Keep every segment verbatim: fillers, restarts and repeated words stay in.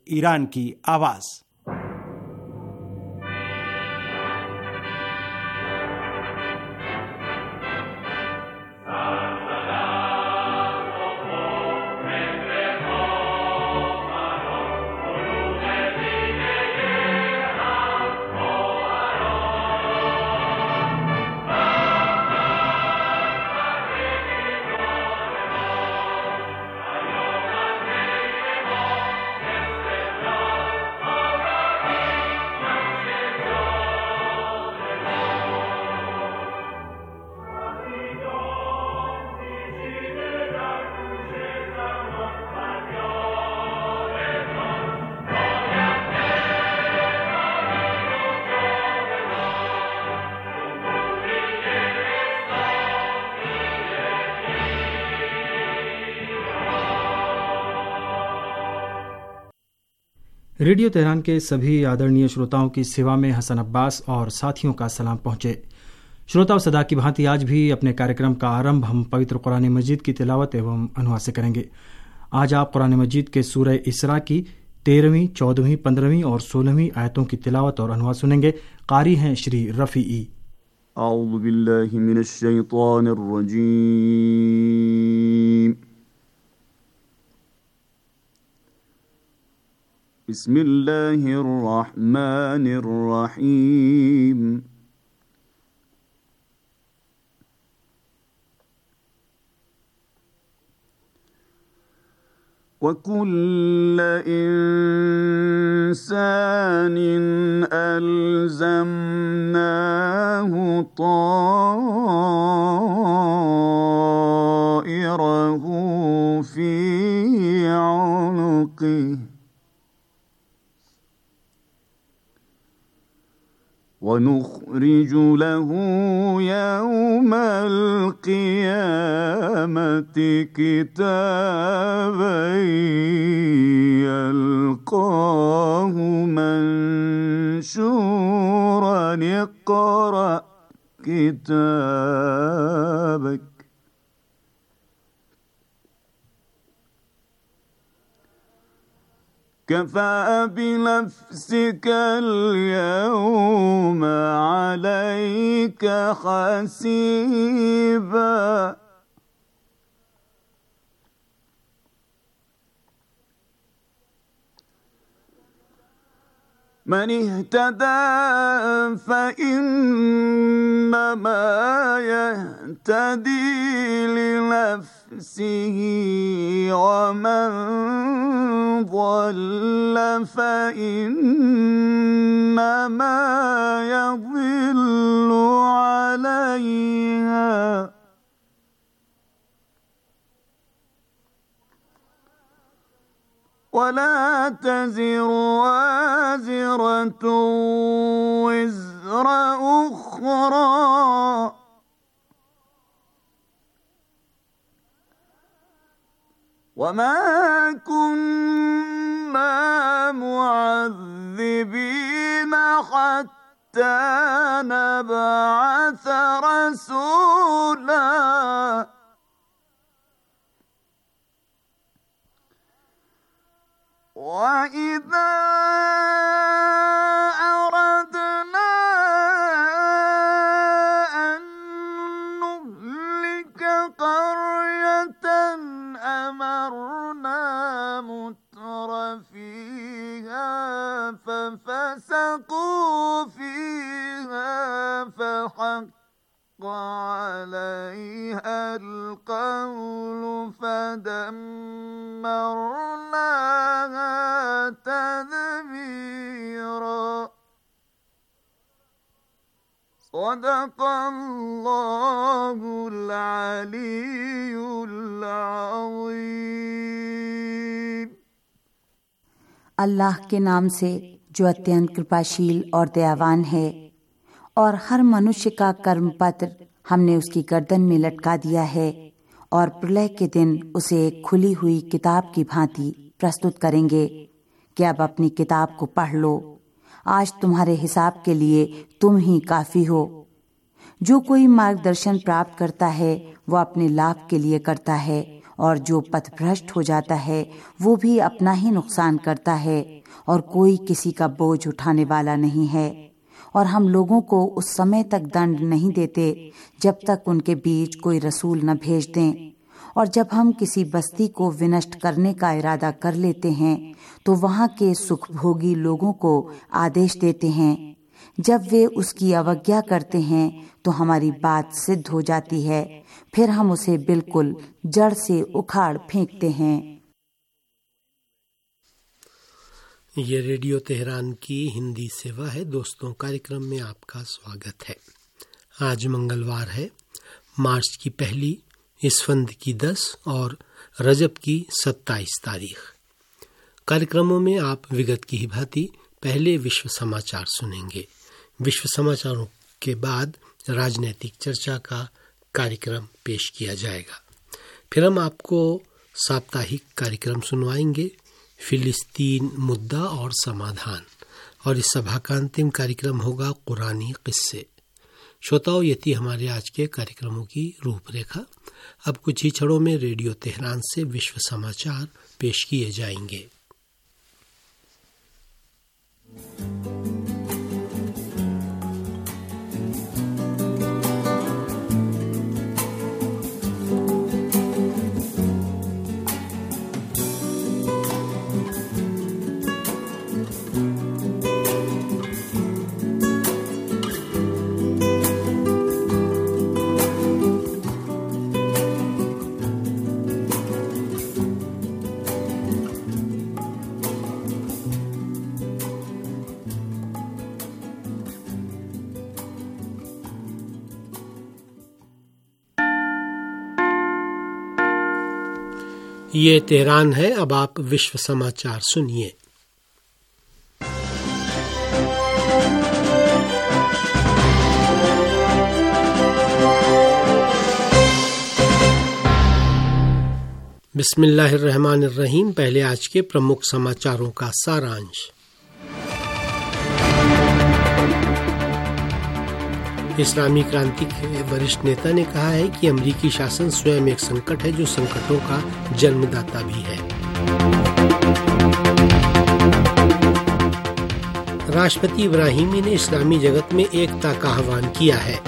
Iran की आवाज़। Radio Tehran के सभी आदरणीय श्रोताओं की सेवा में हसन अब्बास और साथियों का सलाम पहुँचे। श्रोताओं, सदा की भांति आज भी अपने कार्यक्रम का आरंभ हम पवित्र कुरान मजीद की तिलावत एवं अनुवाद से करेंगे। आज आप कुरान मजीद के सूरह इसरा की तेरहवीं, चौदहवीं, पंद्रहवीं और सोलहवीं आयतों की तिलावत और अनुवाद सुनेंगे। कारी हैं श्री रफ़ी। औज़ु बिल्लाहि मिनश शैतानिर रजीम। बिस्मिल्लाहिर रहमानिर रहीम। वकुल्ल इंसानिन अल्ज़मनाहु ताइरहु फी उनुक़िहि वनुख़रिजु लहू यौमल क़ियामति किताबन यल्क़ाहु मंशूरन इक़रा किताबक कफ़ा बिनफ़्सिकल यौम अलैका हसीबा। मन इहतदा फ़इन्नमा यहतदी लिनफ़्सिही वमन ضل فإنما يضل عليها ولا تزر وازرة وزر أخرى وما كنا معذبين حتى نبعث رسولا وإذا أردنا أن نهلك قرية أمرنا متر فيها ففسقوا فيها فحق عليها القول فدمرناها تدميرا صدق الله العلي العظيम। अल्लाह के नाम से जो अत्यंत कृपाशील और दयावान है। और हर मनुष्य का कर्म पत्र हमने उसकी गर्दन में लटका दिया है और प्रलय के दिन उसे एक खुली हुई किताब की भांति प्रस्तुत करेंगे कि अब अपनी किताब को पढ़ लो, आज तुम्हारे हिसाब के लिए तुम ही काफी हो। जो कोई मार्गदर्शन प्राप्त करता है वह अपने लाभ के लिए करता है और जो पथभ्रष्ट हो जाता है वो भी अपना ही नुकसान करता है और कोई किसी का बोझ उठाने वाला नहीं है। और हम लोगों को उस समय तक दंड नहीं देते जब तक उनके बीच कोई रसूल न भेज दें। और जब हम किसी बस्ती को विनष्ट करने का इरादा कर लेते हैं तो वहाँ के सुखभोगी लोगों को आदेश देते हैं। जब वे उसकी अवज्ञा करते हैं तो हमारी बात सिद्ध हो जाती है, फिर हम उसे बिल्कुल जड़ से उखाड़ फेंकते हैं। ये रेडियो तेहरान की हिंदी सेवा है। दोस्तों, कार्यक्रम में आपका स्वागत है। आज मंगलवार है, मार्च की पहली, इसफंद की दस और रजब की सत्ताईस तारीख। कार्यक्रमों में आप विगत की ही भांति पहले विश्व समाचार सुनेंगे। विश्व समाचारों के बाद राजनीतिक चर्चा का कार्यक्रम पेश किया जाएगा। फिर हम आपको साप्ताहिक कार्यक्रम सुनवाएंगे, फिलिस्तीन मुद्दा और समाधान, और इस सभा का अंतिम कार्यक्रम होगा कुरानी किस्से। श्रोताओं, ये थी हमारे आज के कार्यक्रमों की रूपरेखा। अब कुछ ही क्षणों में रेडियो तेहरान से विश्व समाचार पेश किए जाएंगे। ये तेहरान है। अब आप विश्व समाचार सुनिए। बिस्मिल्लाहिर्रहमानिर्रहीम। पहले आज के प्रमुख समाचारों का सारांश। इस्लामी क्रांति के वरिष्ठ नेता ने कहा है कि अमेरिकी शासन स्वयं एक संकट है जो संकटों का जन्मदाता भी है। राष्ट्रपति इब्राहिमी ने इस्लामी जगत में एकता का आह्वान किया है।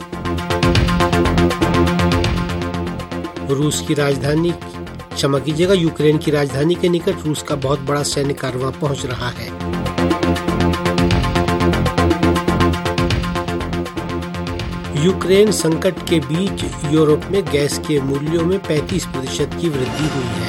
रूस की राजधानी क्षमा कीजिएगा यूक्रेन की राजधानी के निकट रूस का बहुत बड़ा सैन्य कारवां पहुंच रहा है। यूक्रेन संकट के बीच यूरोप में गैस के मूल्यों में पैंतीस प्रतिशत की वृद्धि हुई है।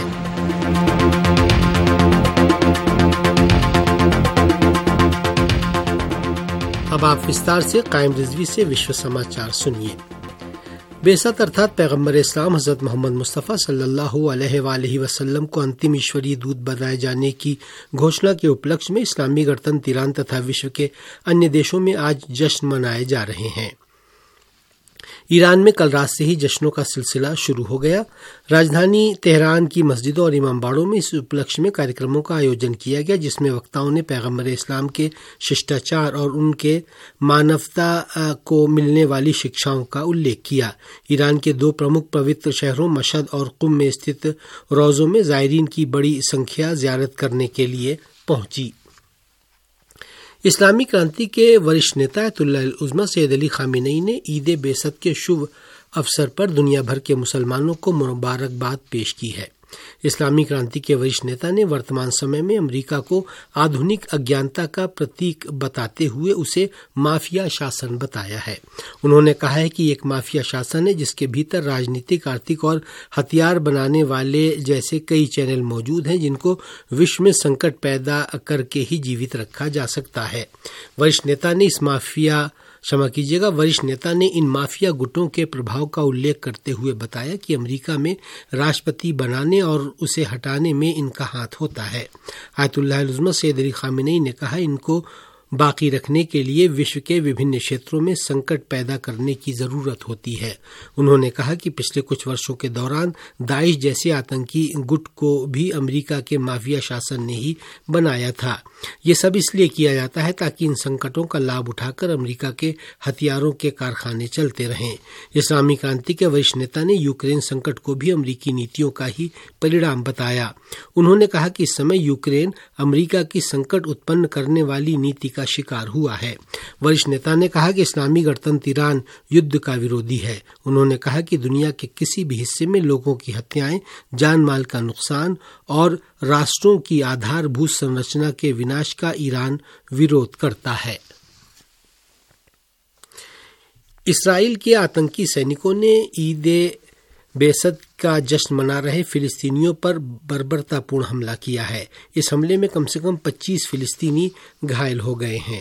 अब आप विस्तार से कायम रिजवी से विश्व समाचार सुनिए। बेसत अर्थात पैगम्बर इस्लाम हजरत मोहम्मद मुस्तफ़ा सल्लल्लाहु अलैहि वसल्लम को अंतिम ईश्वरीय दूत बनाए जाने की घोषणा के उपलक्ष्य में इस्लामी गणतंत्र ईरान तथा विश्व के अन्य देशों में आज जश्न मनाए जा रहे हैं। ईरान में कल रात से ही जश्नों का सिलसिला शुरू हो गया। राजधानी तेहरान की मस्जिदों और इमामबाड़ों में इस उपलक्ष्य में कार्यक्रमों का आयोजन किया गया, जिसमें वक्ताओं ने पैगम्बर इस्लाम के शिष्टाचार और उनके मानवता को मिलने वाली शिक्षाओं का उल्लेख किया। ईरान के दो प्रमुख पवित्र शहरों मशहद और कुम में स्थित रोज़ों में ज़ायरीन की बड़ी संख्या ज़ियारत करने के लिए पहुंची। इस्लामी क्रांति के वरिष्ठ नेता अयतुल्लाह उज़्मा सैयद अली खामेनी ने ईद बेसत के शुभ अवसर पर दुनिया भर के मुसलमानों को मुबारकबाद पेश की है। इस्लामी क्रांति के वरिष्ठ नेता ने वर्तमान समय में अमेरिका को आधुनिक अज्ञानता का प्रतीक बताते हुए उसे माफिया शासन बताया है। उन्होंने कहा है कि एक माफिया शासन है जिसके भीतर राजनीतिक, आर्थिक और हथियार बनाने वाले जैसे कई चैनल मौजूद हैं, जिनको विश्व में संकट पैदा करके ही जीवित रखा जा सकता है। वरिष्ठ नेता ने इस माफिया क्षमा कीजिएगा वरिष्ठ नेता ने इन माफिया गुटों के प्रभाव का उल्लेख करते हुए बताया कि अमेरिका में राष्ट्रपति बनाने और उसे हटाने में इनका हाथ होता है। Ayatollah Uzma Sayyid Ali Khamenei ने कहा, इनको बाकी रखने के लिए विश्व के विभिन्न क्षेत्रों में संकट पैदा करने की जरूरत होती है। उन्होंने कहा कि पिछले कुछ वर्षों के दौरान दाइश जैसे आतंकी गुट को भी अमेरिका के माफिया शासन ने ही बनाया था। ये सब इसलिए किया जाता है ताकि इन संकटों का लाभ उठाकर अमेरिका के हथियारों के कारखाने चलते रहें। इस्लामी क्रांति के वरिष्ठ नेता ने यूक्रेन संकट को भी अमेरिकी नीतियों का ही परिणाम बताया। उन्होंने कहा कि इस समय यूक्रेन अमेरिका की संकट उत्पन्न करने वाली नीति का शिकार हुआ है। वरिष्ठ नेता ने कहा कि इस्लामी गणतंत्र ईरान युद्ध का विरोधी है। उन्होंने कहा कि दुनिया के किसी भी हिस्से में लोगों की हत्याएं, जान माल का नुकसान और राष्ट्रों की आधारभूत संरचना के विनाश का ईरान विरोध करता है। इसराइल के आतंकी सैनिकों ने ईद बेसत का जश्न मना रहे फिलिस्तीनियों पर बर्बरतापूर्ण हमला किया है। इस हमले में कम से कम पच्चीस फिलिस्तीनी घायल हो गए हैं।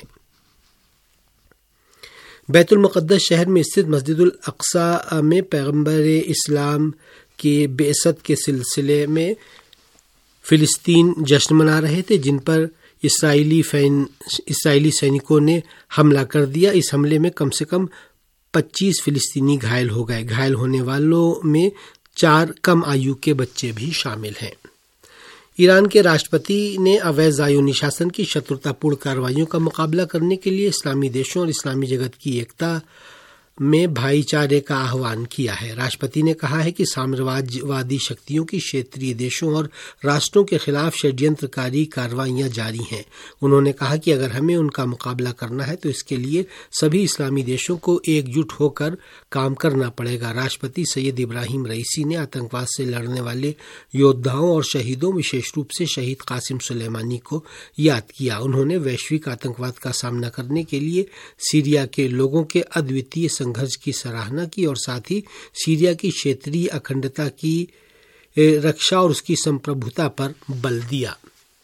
बैतुल मुक़द्दस शहर में स्थित मस्जिदुल अक्सा में पैगंबर इस्लाम के बेसत के सिलसिले में फिलिस्तीन जश्न मना रहे थे, जिन पर इसराइली फैन इसराइली सैनिकों ने हमला कर दिया। इस हमले में कम से कम पच्चीस फिलिस्तीनी घायल हो गए। घायल होने वालों में चार कम आयु के बच्चे भी शामिल हैं। ईरान के राष्ट्रपति ने अवैध ज़ायोनी शासन की शत्रुतापूर्ण कार्रवाइयों का मुकाबला करने के लिए इस्लामी देशों और इस्लामी जगत की एकता में भाईचारे का आह्वान किया है। राष्ट्रपति ने कहा है कि साम्राज्यवादी शक्तियों की क्षेत्रीय देशों और राष्ट्रों के खिलाफ षड्यंत्रकारी कार्रवाइयां जारी हैं। उन्होंने कहा कि अगर हमें उनका मुकाबला करना है तो इसके लिए सभी इस्लामी देशों को एकजुट होकर काम करना पड़ेगा। राष्ट्रपति सैयद इब्राहिम रईसी ने आतंकवाद से लड़ने वाले योद्धाओं और शहीदों, विशेष रूप से शहीद कासिम सुलेमानी को याद किया। उन्होंने वैश्विक आतंकवाद का सामना करने के लिए सीरिया के लोगों के अद्वितीय संघर्ष की सराहना की और साथ ही सीरिया की क्षेत्रीय अखंडता की रक्षा और उसकी संप्रभुता पर बल दिया।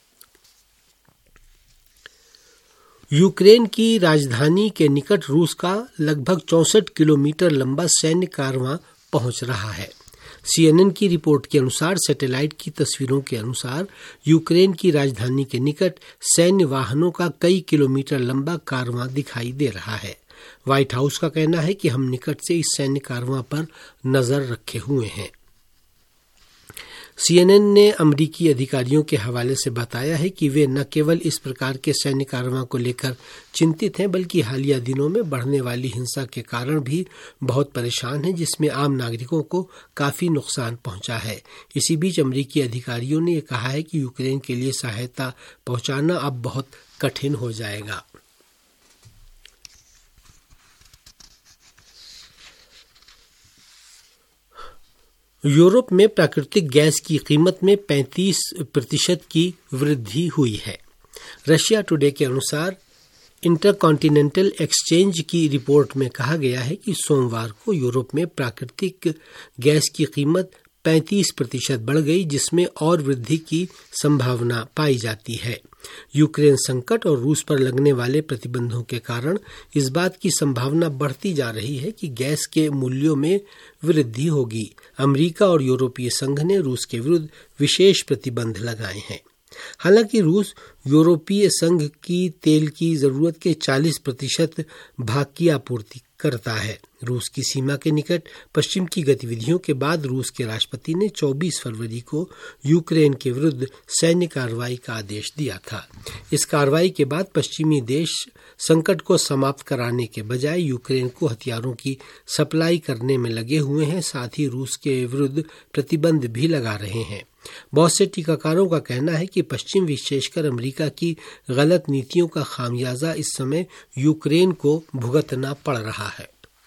यूक्रेन की राजधानी के निकट रूस का लगभग चौसठ किलोमीटर लंबा सैन्य कारवां पहुंच रहा है। सीएनएन की रिपोर्ट के अनुसार सैटेलाइट की तस्वीरों के अनुसार यूक्रेन की राजधानी के निकट सैन्य वाहनों का कई किलोमीटर लंबा कारवां दिखाई दे रहा है। व्हाइट हाउस का कहना है कि हम निकट से इस सैन्य कारवां पर नजर रखे हुए हैं। सीएनएन ने अमेरिकी अधिकारियों के हवाले से बताया है कि वे न केवल इस प्रकार के सैन्य कारवां को लेकर चिंतित हैं, बल्कि हालिया दिनों में बढ़ने वाली हिंसा के कारण भी बहुत परेशान हैं, जिसमें आम नागरिकों को काफी नुकसान पहुंचा है। इसी बीच अमेरिकी अधिकारियों ने कहा है कि यूक्रेन के लिए सहायता पहुंचाना अब बहुत कठिन हो जाएगा। यूरोप में प्राकृतिक गैस की कीमत में पैंतीस प्रतिशत की वृद्धि हुई है। रशिया टुडे के अनुसार इंटरकॉन्टिनेंटल एक्सचेंज की रिपोर्ट में कहा गया है कि सोमवार को यूरोप में प्राकृतिक गैस की कीमत पैंतीस प्रतिशत बढ़ गई, जिसमें और वृद्धि की संभावना पाई जाती है। यूक्रेन संकट और रूस पर लगने वाले प्रतिबंधों के कारण इस बात की संभावना बढ़ती जा रही है कि गैस के मूल्यों में वृद्धि होगी। अमेरिका और यूरोपीय संघ ने रूस के विरुद्ध विशेष प्रतिबंध लगाए हैं। हालांकि रूस यूरोपीय संघ की तेल की जरूरत के चालीस प्रतिशत भाग की आपूर्ति करता है। रूस की सीमा के निकट पश्चिम की गतिविधियों के बाद रूस के राष्ट्रपति ने चौबीस फरवरी को यूक्रेन के विरुद्ध सैन्य कार्रवाई का आदेश दिया था। इस कार्रवाई के बाद पश्चिमी देश संकट को समाप्त कराने के बजाय यूक्रेन को हथियारों की सप्लाई करने में लगे हुए हैं, साथ ही रूस के विरुद्ध प्रतिबंध भी लगा रहे हैं। बहुत से टीकाकारों का कहना है कि पश्चिम, विशेषकर अमेरिका की गलत नीतियों का खामियाजा इस समय यूक्रेन को भुगतना पड़ रहा है।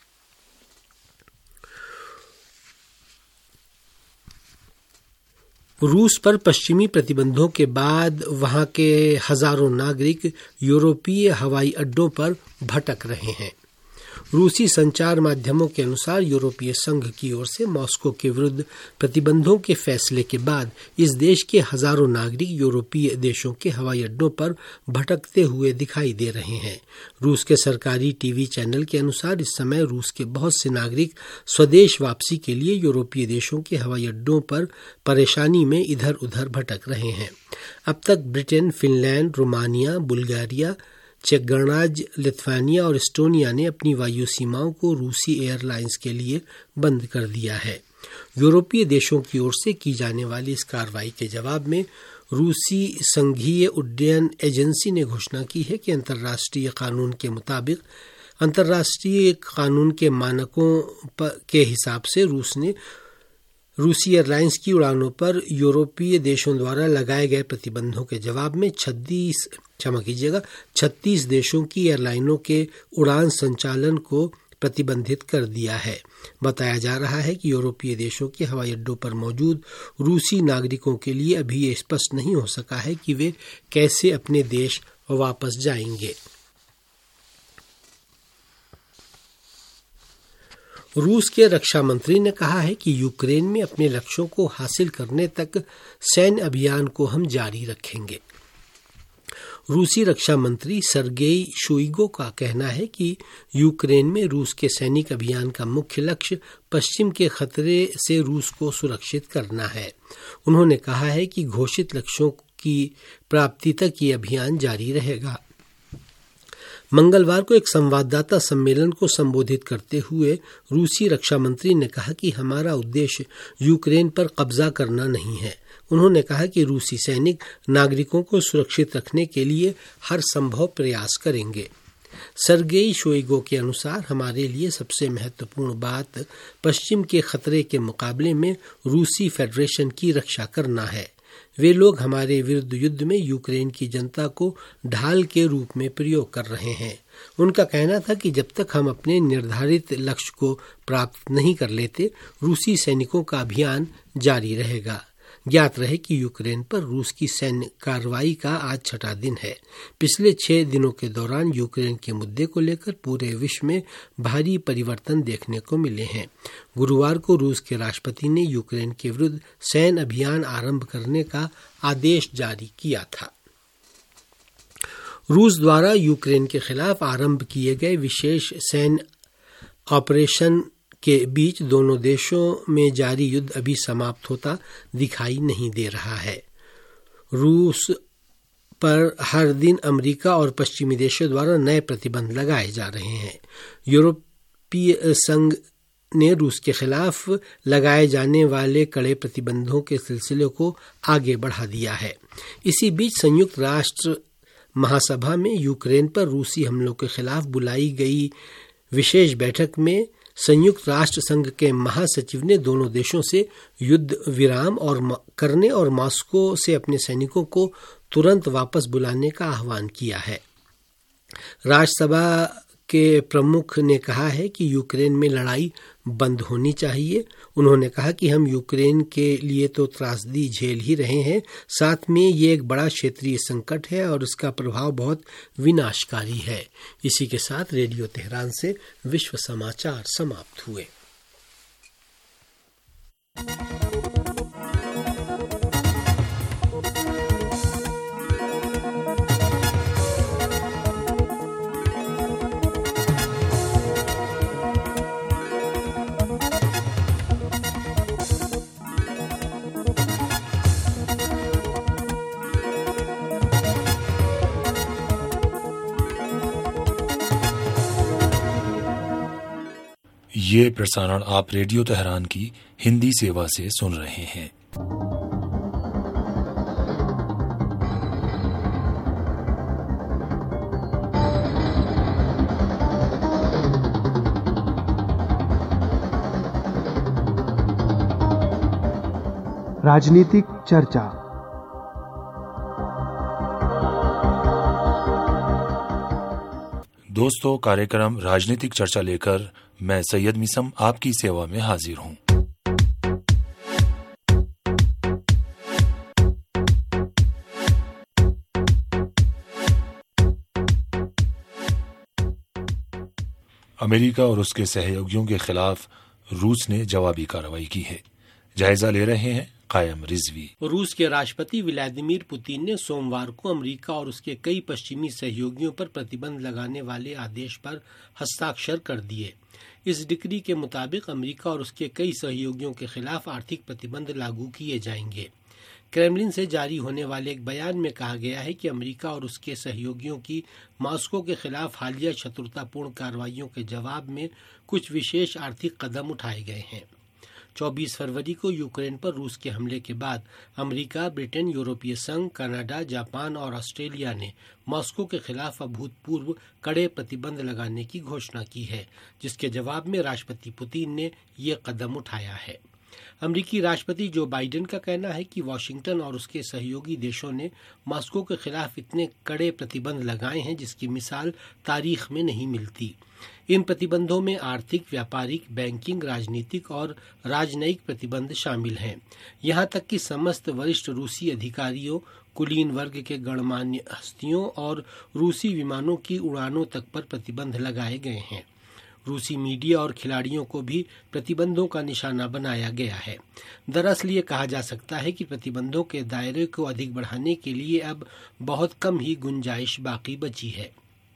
रूस पर पश्चिमी प्रतिबंधों के बाद वहां के हजारों नागरिक यूरोपीय हवाई अड्डों पर भटक रहे हैं। रूसी संचार माध्यमों के अनुसार यूरोपीय संघ की ओर से मॉस्को के विरुद्ध प्रतिबंधों के फैसले के बाद इस देश के हजारों नागरिक यूरोपीय देशों के हवाई अड्डों पर भटकते हुए दिखाई दे रहे हैं। रूस के सरकारी टीवी चैनल के अनुसार इस समय रूस के बहुत से नागरिक स्वदेश वापसी के लिए यूरोपीय देशों के हवाई अड्डों पर परेशानी में इधर उधर भटक रहे हैं। अब तक ब्रिटेन, फिनलैंड, रोमानिया, बुल्गारिया, चेक गणराज्य, लिथुआनिया और एस्टोनिया ने अपनी वायु सीमाओं को रूसी एयरलाइंस के लिए बंद कर दिया है। यूरोपीय देशों की ओर से की जाने वाली इस कार्रवाई के जवाब में रूसी संघीय उड्डयन एजेंसी ने घोषणा की है कि अंतर्राष्ट्रीय कानून के मुताबिक अंतर्राष्ट्रीय कानून के मानकों के हिसाब से रूस ने रूसी एयरलाइंस की उड़ानों पर यूरोपीय देशों द्वारा लगाए गए प्रतिबंधों के जवाब में छत्तीस क्षमा कीजिएगा छत्तीस देशों की एयरलाइनों के उड़ान संचालन को प्रतिबंधित कर दिया है। बताया जा रहा है कि यूरोपीय देशों के हवाई अड्डों पर मौजूद रूसी नागरिकों के लिए अभी ये स्पष्ट नहीं हो सका है कि वे कैसे अपने देश वापस जाएंगे। रूस के रक्षा मंत्री ने कहा है कि यूक्रेन में अपने लक्ष्यों को हासिल करने तक सैन्य अभियान को हम जारी रखेंगे। रूसी रक्षा मंत्री सर्गेई शोइगु का कहना है कि यूक्रेन में रूस के सैनिक अभियान का मुख्य लक्ष्य पश्चिम के खतरे से रूस को सुरक्षित करना है। उन्होंने कहा है कि घोषित लक्ष्यों की प्राप्ति तक ये अभियान जारी रहेगा। मंगलवार को एक संवाददाता सम्मेलन को संबोधित करते हुए रूसी रक्षा मंत्री ने कहा कि हमारा उद्देश्य यूक्रेन पर कब्जा करना नहीं है। उन्होंने कहा कि रूसी सैनिक नागरिकों को सुरक्षित रखने के लिए हर संभव प्रयास करेंगे। सर्गेई शोइगु के अनुसार हमारे लिए सबसे महत्वपूर्ण बात पश्चिम के खतरे के मुकाबले में रूसी फेडरेशन की रक्षा करना है। वे लोग हमारे विरुद्ध युद्ध में यूक्रेन की जनता को ढाल के रूप में प्रयोग कर रहे हैं। उनका कहना था कि जब तक हम अपने निर्धारित लक्ष्य को प्राप्त नहीं कर लेते, रूसी सैनिकों का अभियान जारी रहेगा। ज्ञात रहे कि यूक्रेन पर रूस की सैन्य कार्रवाई का आज छठा दिन है। पिछले छह दिनों के दौरान यूक्रेन के मुद्दे को लेकर पूरे विश्व में भारी परिवर्तन देखने को मिले हैं। गुरुवार को रूस के राष्ट्रपति ने यूक्रेन के विरुद्ध सैन्य अभियान आरंभ करने का आदेश जारी किया था। रूस द्वारा यूक्रेन के खिलाफ आरंभ किए गए विशेष सैन्य ऑपरेशन के बीच दोनों देशों में जारी युद्ध अभी समाप्त होता दिखाई नहीं दे रहा है। रूस पर हर दिन अमेरिका और पश्चिमी देशों द्वारा नए प्रतिबंध लगाए जा रहे हैं। यूरोपीय संघ ने रूस के खिलाफ लगाए जाने वाले कड़े प्रतिबंधों के सिलसिले को आगे बढ़ा दिया है। इसी बीच संयुक्त राष्ट्र महासभा में यूक्रेन पर रूसी हमलों के खिलाफ बुलाई गई विशेष बैठक में संयुक्त राष्ट्र संघ के महासचिव ने दोनों देशों से युद्ध विराम और करने और मॉस्को से अपने सैनिकों को तुरंत वापस बुलाने का आह्वान किया है। राज्यसभा के प्रमुख ने कहा है कि यूक्रेन में लड़ाई बंद होनी चाहिए। उन्होंने कहा कि हम यूक्रेन के लिए तो त्रासदी झेल ही रहे हैं, साथ में ये एक बड़ा क्षेत्रीय संकट है और इसका प्रभाव बहुत विनाशकारी है। इसी के साथ रेडियो तेहरान से विश्व समाचार समाप्त हुए। ये प्रसारण आप रेडियो तेहरान की हिंदी सेवा से सुन रहे हैं। राजनीतिक चर्चा। दोस्तों, कार्यक्रम राजनीतिक चर्चा लेकर मैं सैयद मिसम आपकी सेवा में हाजिर हूं। अमेरिका और उसके सहयोगियों के खिलाफ रूस ने जवाबी कार्रवाई की है। जायजा ले रहे हैं कायम रिजवी। रूस के राष्ट्रपति व्लादिमीर पुतिन ने सोमवार को अमेरिका और उसके कई पश्चिमी सहयोगियों पर प्रतिबंध लगाने वाले आदेश पर हस्ताक्षर कर दिए। इस डिक्री के मुताबिक अमेरिका और उसके कई सहयोगियों के खिलाफ आर्थिक प्रतिबंध लागू किए जाएंगे। क्रेमलिन से जारी होने वाले एक बयान में कहा गया है कि अमेरिका और उसके सहयोगियों की मॉस्को के खिलाफ हालिया शत्रुतापूर्ण कार्रवाइयों के जवाब में कुछ विशेष आर्थिक कदम उठाए गए हैं। चौबीस फरवरी को यूक्रेन पर रूस के हमले के बाद अमेरिका, ब्रिटेन, यूरोपीय संघ, कनाडा, जापान और ऑस्ट्रेलिया ने मॉस्को के खिलाफ अभूतपूर्व कड़े प्रतिबंध लगाने की घोषणा की है, जिसके जवाब में राष्ट्रपति पुतिन ने ये कदम उठाया है। अमेरिकी राष्ट्रपति जो बाइडेन का कहना है कि वाशिंगटन और उसके सहयोगी देशों ने मॉस्को के खिलाफ इतने कड़े प्रतिबंध लगाए हैं जिसकी मिसाल तारीख में नहीं मिलती। इन प्रतिबंधों में आर्थिक, व्यापारिक, बैंकिंग, राजनीतिक और राजनयिक प्रतिबंध शामिल हैं। यहाँ तक कि समस्त वरिष्ठ रूसी अधिकारियों, कुलीन वर्ग के गणमान्य हस्तियों और रूसी विमानों की उड़ानों तक पर प्रतिबंध लगाए गए हैं। रूसी मीडिया और खिलाड़ियों को भी प्रतिबंधों का निशाना बनाया गया है। दरअसल ये कहा जा सकता है कि प्रतिबंधों के दायरे को अधिक बढ़ाने के लिए अब बहुत कम ही गुंजाइश बाकी बची है।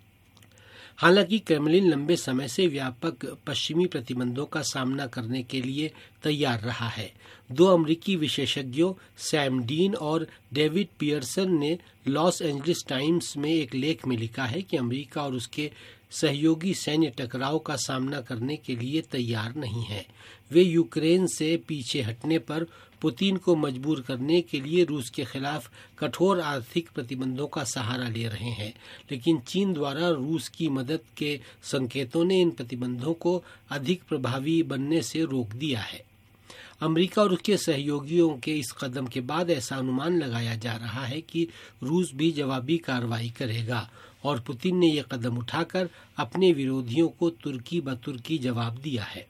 हालांकि क्रेमलिन लंबे समय से व्यापक पश्चिमी प्रतिबंधों का सामना करने के लिए तैयार रहा है। दो अमेरिकी विशेषज्ञों सैम डीन और डेविड पियर्सन ने लॉस एंजलिस टाइम्स में एक लेख में लिखा है कि अमेरिका और उसके सहयोगी सैन्य टकराव का सामना करने के लिए तैयार नहीं है। वे यूक्रेन से पीछे हटने पर पुतिन को मजबूर करने के लिए रूस के खिलाफ कठोर आर्थिक प्रतिबंधों का सहारा ले रहे हैं, लेकिन चीन द्वारा रूस की मदद के संकेतों ने इन प्रतिबंधों को अधिक प्रभावी बनने से रोक दिया है। अमेरिका और उसके सहयोगियों के इस कदम के बाद ऐसा अनुमान लगाया जा रहा है कि रूस भी जवाबी कार्रवाई करेगा और पुतिन ने यह कदम उठाकर अपने विरोधियों को तुर्की ब तुर्की जवाब दिया है।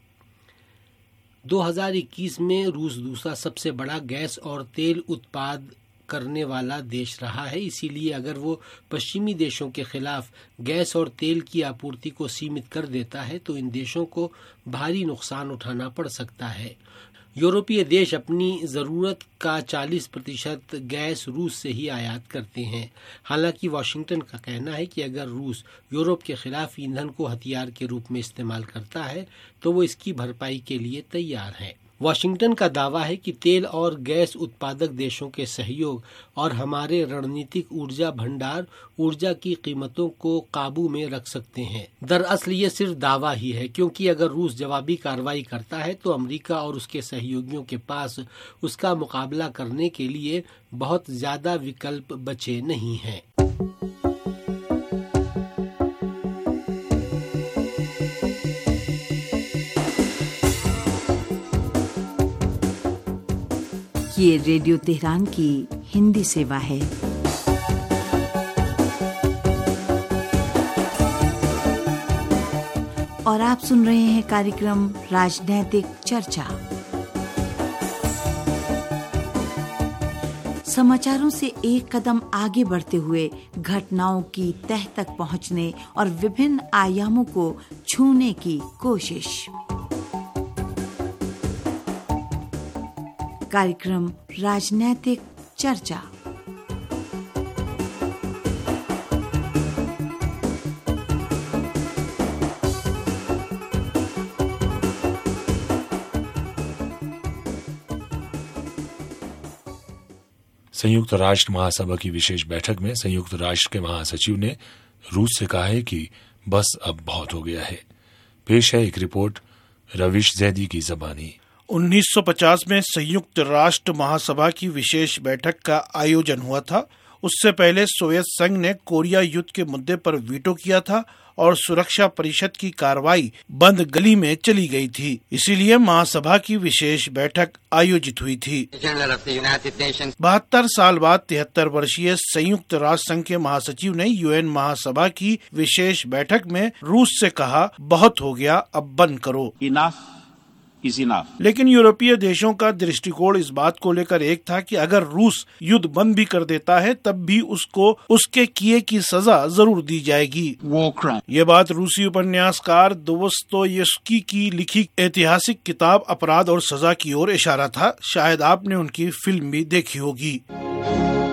दो हज़ार इक्कीस में रूस दूसरा सबसे बड़ा गैस और तेल उत्पाद करने वाला देश रहा है। इसीलिए अगर वो पश्चिमी देशों के खिलाफ गैस और तेल की आपूर्ति को सीमित कर देता है तो इन देशों को भारी नुकसान उठाना पड़ सकता है। यूरोपीय देश अपनी ज़रूरत का चालीस प्रतिशत गैस रूस से ही आयात करते हैं। हालांकि वाशिंगटन का कहना है कि अगर रूस यूरोप के खिलाफ ईंधन को हथियार के रूप में इस्तेमाल करता है तो वो इसकी भरपाई के लिए तैयार है। वाशिंगटन का दावा है कि तेल और गैस उत्पादक देशों के सहयोग और हमारे रणनीतिक ऊर्जा भंडार ऊर्जा की कीमतों को काबू में रख सकते हैं। दरअसल ये सिर्फ दावा ही है, क्योंकि अगर रूस जवाबी कार्रवाई करता है तो अमेरिका और उसके सहयोगियों के पास उसका मुकाबला करने के लिए बहुत ज्यादा विकल्प बचे नहीं हैं। ये रेडियो तेहरान की हिंदी सेवा है। और आप सुन रहे हैं कार्यक्रम राजनैतिक चर्चा। समाचारों से एक कदम आगे बढ़ते हुए घटनाओं की तह तक पहुंचने और विभिन्न आयामों को छूने की कोशिश। कार्यक्रम राजनैतिक चर्चा। संयुक्त राष्ट्र महासभा की विशेष बैठक में संयुक्त राष्ट्र के महासचिव ने रूस से कहा है कि बस अब बहुत हो गया है। पेश है एक रिपोर्ट रविश जैदी की ज़बानी। उन्नीस सौ पचास में संयुक्त राष्ट्र महासभा की विशेष बैठक का आयोजन हुआ था। उससे पहले सोवियत संघ ने कोरिया युद्ध के मुद्दे पर वीटो किया था और सुरक्षा परिषद की कार्रवाई बंद गली में चली गई थी। इसीलिए महासभा की विशेष बैठक आयोजित हुई थी। बहत्तर साल बाद तिहत्तर वर्षीय संयुक्त राष्ट्र संघ के महासचिव ने यूएन महासभा की विशेष बैठक में रूस से कहा, बहुत हो गया, अब बंद करो। लेकिन यूरोपीय देशों का दृष्टिकोण इस बात को लेकर एक था कि अगर रूस युद्ध बंद भी कर देता है तब भी उसको उसके किए की सजा जरूर दी जाएगी। ये बात रूसी उपन्यासकार दोस्तोयेव्स्की की लिखी ऐतिहासिक किताब अपराध और सजा की ओर इशारा था। शायद आपने उनकी फिल्म भी देखी होगी।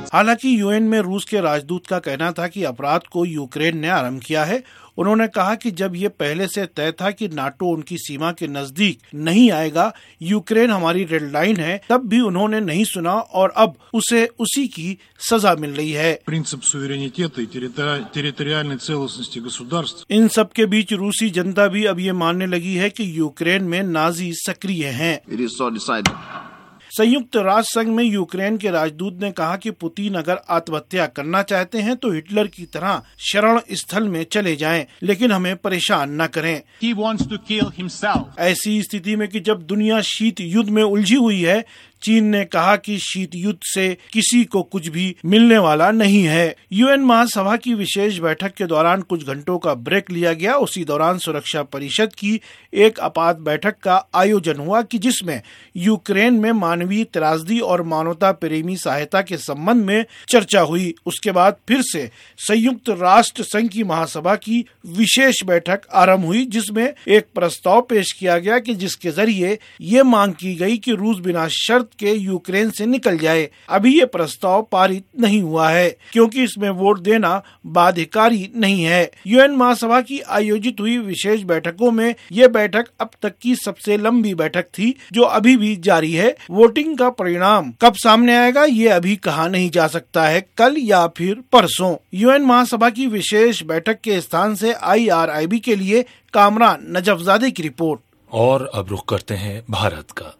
हालांकि यूएन में रूस के राजदूत का कहना था कि अपराध को यूक्रेन ने आरंभ किया है। उन्होंने कहा कि जब ये पहले से तय था कि नाटो उनकी सीमा के नजदीक नहीं आएगा, यूक्रेन हमारी रेड लाइन है, तब भी उन्होंने नहीं सुना और अब उसे उसी की सजा मिल रही है। Prinsep सुवेरेनिटेटा и территориальной целостности governments. इन सब के बीच रूसी जनता भी अब ये मानने लगी है कि यूक्रेन में नाजी सक्रिय हैं। संयुक्त राष्ट्र संघ में यूक्रेन के राजदूत ने कहा कि पुतिन अगर आत्महत्या करना चाहते हैं तो हिटलर की तरह शरण स्थल में चले जाएं, लेकिन हमें परेशान न करें। He wants to kill himself. ऐसी स्थिति में कि जब दुनिया शीत युद्ध में उलझी हुई है, चीन ने कहा कि शीत युद्ध से किसी को कुछ भी मिलने वाला नहीं है। यूएन महासभा की विशेष बैठक के दौरान कुछ घंटों का ब्रेक लिया गया। उसी दौरान सुरक्षा परिषद की एक आपात बैठक का आयोजन हुआ कि जिसमें यूक्रेन में मानवीय त्रासदी और मानवता प्रेमी सहायता के संबंध में चर्चा हुई। उसके बाद फिर से संयुक्त राष्ट्र संघ की महासभा की विशेष बैठक आरंभ हुई, जिसमें एक प्रस्ताव पेश किया गया कि जिसके जरिए ये मांग की गई कि रूस बिना शर्त के यूक्रेन से निकल जाए। अभी ये प्रस्ताव पारित नहीं हुआ है क्योंकि इसमें वोट देना बाध्यकारी नहीं है। यूएन महासभा की आयोजित हुई विशेष बैठकों में ये बैठक अब तक की सबसे लंबी बैठक थी, जो अभी भी जारी है। वोटिंग का परिणाम कब सामने आएगा ये अभी कहा नहीं जा सकता है, कल या फिर परसों। यूएन महासभा की विशेष बैठक के स्थान से आईआरआईबी के लिए कामरान नजफजादे की रिपोर्ट। और अब रुख करते हैं भारत का।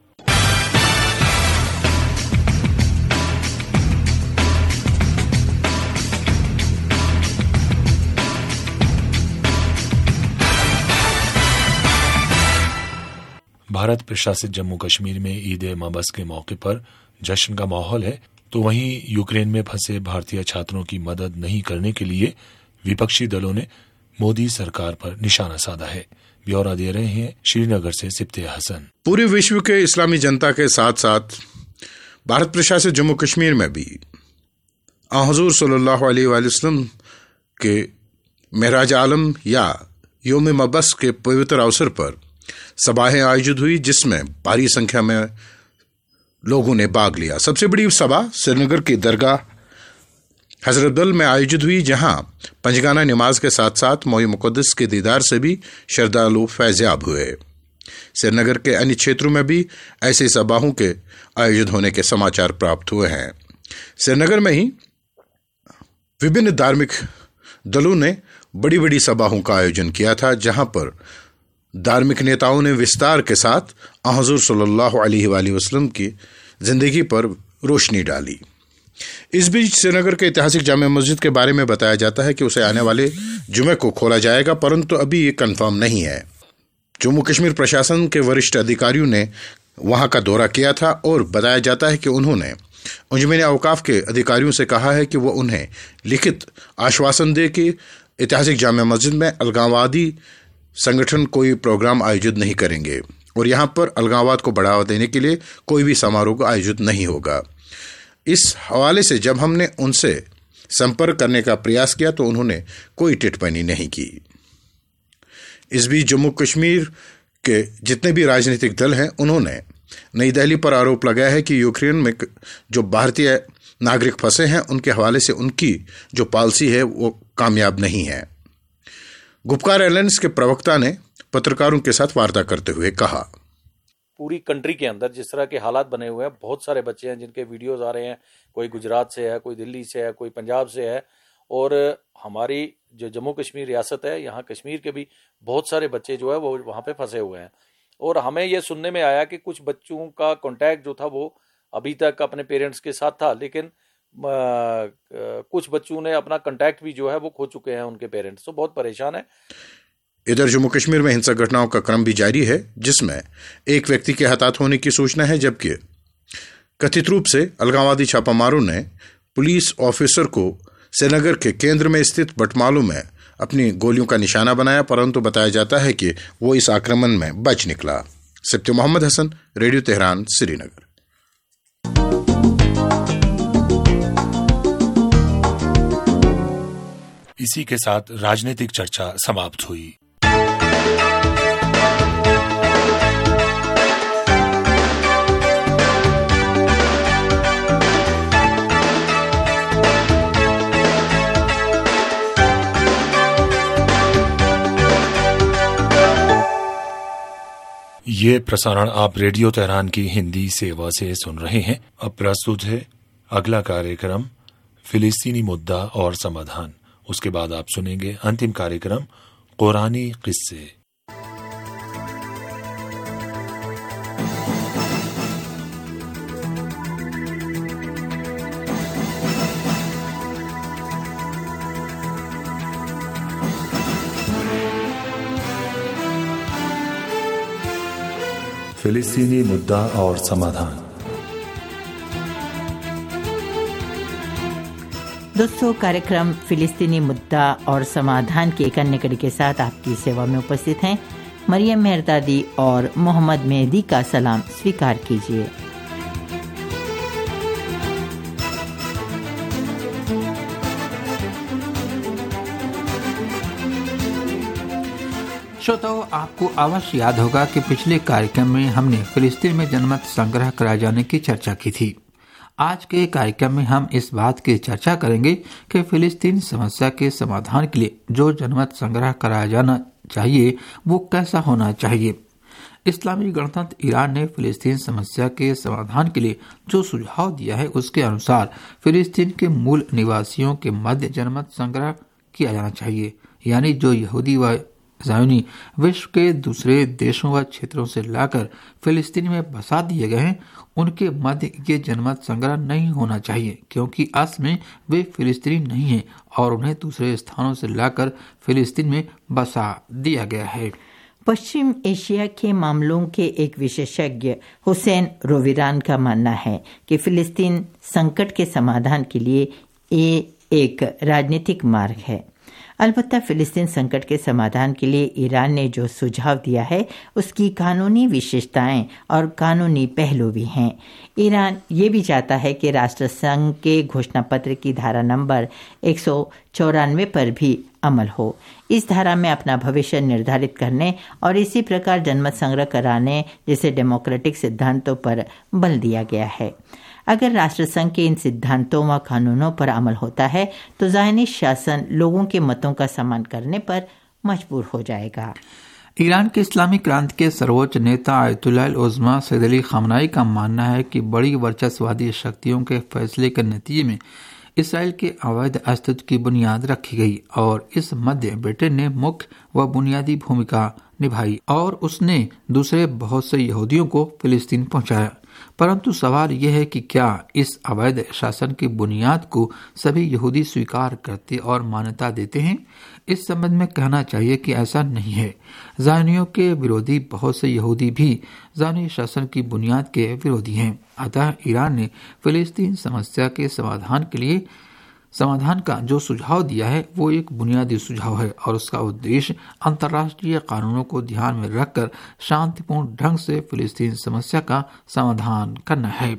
भारत प्रशासित जम्मू कश्मीर में ईद ए मबस के मौके पर जश्न का माहौल है, तो वहीं यूक्रेन में फंसे भारतीय छात्रों की मदद नहीं करने के लिए विपक्षी दलों ने मोदी सरकार पर निशाना साधा है। ब्यौरा दे रहे हैं श्रीनगर से सिप्ते हसन। पूरे विश्व के इस्लामी जनता के साथ साथ भारत प्रशासित जम्मू कश्मीर में भी हुजूर सल्लल्लाहु अलैहि वसल्लम के मेराज आलम या योम मबस के पवित्र अवसर पर सभाएं आयोजित हुई, जिसमें भारी संख्या में लोगों ने भाग लिया। सबसे बड़ी सभा श्रीनगर की दरगाह हजरतबल में आयोजित हुई, जहां पंजगाना नमाज के साथ साथ मोए मुकद्दस के दीदार से भी श्रद्धालु फैज़याब हुए। श्रीनगर के अन्य क्षेत्रों में भी ऐसे सभाओं के आयोजित होने के समाचार प्राप्त हुए हैं। श्रीनगर में ही विभिन्न धार्मिक दलों ने बड़ी बड़ी सभाओं का आयोजन किया था, जहां पर धार्मिक नेताओं ने विस्तार के साथ हुजूर सल्लल्लाहु अलैहि वसल्लम की जिंदगी पर रोशनी डाली। इस बीच श्रीनगर के ऐतिहासिक जामे मस्जिद के बारे में बताया जाता है कि उसे आने वाले जुमे को खोला जाएगा, परंतु अभी ये कंफर्म नहीं है। जम्मू कश्मीर प्रशासन के वरिष्ठ अधिकारियों ने वहां का दौरा किया था और बताया जाता है कि उन्होंने अंजुमन औकाफ के अधिकारियों से कहा है कि वो उन्हें लिखित आश्वासन दे कि ऐतिहासिक जामे मस्जिद में अलगाववादी संगठन कोई प्रोग्राम आयोजित नहीं करेंगे और यहां पर अलगाववाद को बढ़ावा देने के लिए कोई भी समारोह आयोजित नहीं होगा। इस हवाले से जब हमने उनसे संपर्क करने का प्रयास किया तो उन्होंने कोई टिप्पणी नहीं की। इस बीच जम्मू कश्मीर के जितने भी राजनीतिक दल हैं, उन्होंने नई दिल्ली पर आरोप लगाया है कि यूक्रेन में जो भारतीय नागरिक फंसे हैं, उनके हवाले से उनकी जो पॉलिसी है वो कामयाब नहीं है। गुपकार एयरलाइंस के प्रवक्ता ने पत्रकारों के साथ वार्ता करते हुए कहा, पूरी कंट्री के अंदर जिस तरह के हालात बने हुए हैं, बहुत सारे बच्चे हैं जिनके वीडियोस आ रहे हैं, कोई गुजरात से है, कोई दिल्ली से है, कोई पंजाब से है, और हमारी जो जम्मू कश्मीर रियासत है, यहाँ कश्मीर के भी बहुत सारे बच्चे जो है वो वहाँ पे फंसे हुए हैं। और हमें ये सुनने में आया कि कुछ बच्चों का कॉन्टैक्ट जो था वो अभी तक अपने पेरेंट्स के साथ था, लेकिन आ, कुछ बच्चों ने अपना कॉन्टैक्ट भी जो है वो खो चुके हैं, उनके पेरेंट्स तो बहुत परेशान है। इधर जम्मू कश्मीर में हिंसक घटनाओं का क्रम भी जारी है, जिसमें एक व्यक्ति के हताहत होने की सूचना है, जबकि कथित रूप से अलगाववादी छापामारों ने पुलिस ऑफिसर को श्रीनगर के केंद्र में स्थित बटमालू में अपनी गोलियों का निशाना बनाया, परंतु बताया जाता है कि वो इस आक्रमण में बच निकला। Sibte Mohammad Hasan, radio Tehran, Srinagar. इसी के साथ राजनीतिक चर्चा समाप्त हुई। ये प्रसारण आप रेडियो तेहरान की हिंदी सेवा से सुन रहे हैं। अब प्रस्तुत है अगला कार्यक्रम फिलिस्तीनी मुद्दा और समाधान। उसके बाद आप सुनेंगे अंतिम कार्यक्रम कुरानी किस्से। फिलिस्तीनी मुद्दा और समाधान। दोस्तों, कार्यक्रम फिलिस्तीनी मुद्दा और समाधान की एक अन्य कड़ी के साथ आपकी सेवा में उपस्थित हैं मरियम मेहरदादी और मोहम्मद मेहदी का सलाम स्वीकार कीजिए। श्रोताओ, आपको अवश्य याद होगा कि पिछले कार्यक्रम में हमने फिलिस्तीन में जनमत संग्रह कराए जाने की चर्चा की थी। आज के कार्यक्रम में हम इस बात की चर्चा करेंगे कि फिलिस्तीन समस्या के समाधान के लिए जो जनमत संग्रह कराया जाना चाहिए वो कैसा होना चाहिए। इस्लामी गणतंत्र ईरान ने फिलिस्तीन समस्या के समाधान के लिए जो सुझाव दिया है उसके अनुसार फिलिस्तीन के मूल निवासियों के मध्य जनमत संग्रह किया जाना चाहिए, यानी जो यहूदी व ज़ायोनी विश्व के दूसरे देशों व क्षेत्रों से लाकर फिलिस्तीन में बसा दिए गए हैं उनके मध्य ये जनमत संग्रह नहीं होना चाहिए, क्योंकि असल में वे फिलिस्तीनी नहीं हैं और उन्हें दूसरे स्थानों से लाकर फिलिस्तीन में बसा दिया गया है। पश्चिम एशिया के मामलों के एक विशेषज्ञ हुसैन रोविरान का मानना है कि फिलिस्तीन संकट के समाधान के लिए ये एक राजनीतिक मार्ग है। अलबत्ता फिलिस्तीन संकट के समाधान के लिए ईरान ने जो सुझाव दिया है उसकी कानूनी विशेषताएं और कानूनी पहलू भी हैं। ईरान ये भी चाहता है कि राष्ट्रसंघ के घोषणा पत्र की धारा नंबर एक सौ चौरानवे पर भी अमल हो। इस धारा में अपना भविष्य निर्धारित करने और इसी प्रकार जनमत संग्रह कराने जैसे डेमोक्रेटिक सिद्धांतों पर बल दिया गया है। अगर राष्ट्रसंघ के इन सिद्धांतों व कानूनों पर अमल होता है तो ज़ायनी शासन लोगों के मतों का सम्मान करने पर मजबूर हो जाएगा। ईरान के इस्लामी क्रांति के सर्वोच्च नेता Ayatollah Uzma Sayyid Ali Khamenei का मानना है कि बड़ी वर्चस्ववादी शक्तियों के फैसले के नतीजे में इसराइल के अवैध अस्तित्व की बुनियाद रखी गई और इस मध्य ब्रिटेन ने मुख्य व बुनियादी भूमिका निभाई और उसने दूसरे बहुत से यहूदियों को फिलिस्तीन पहुंचाया। परंतु सवाल यह है कि क्या इस अवैध शासन की बुनियाद को सभी यहूदी स्वीकार करते और मान्यता देते हैं? इस संबंध में कहना चाहिए कि ऐसा नहीं है। ज़ायनियों के विरोधी बहुत से यहूदी भी ज़ायनी शासन की बुनियाद के विरोधी हैं। अतः ईरान ने फिलिस्तीन समस्या के समाधान के लिए समाधान का जो सुझाव दिया है वो एक बुनियादी सुझाव है और उसका उद्देश्य अंतर्राष्ट्रीय कानूनों को ध्यान में रखकर शांतिपूर्ण ढंग से फिलिस्तीन समस्या का समाधान करना है।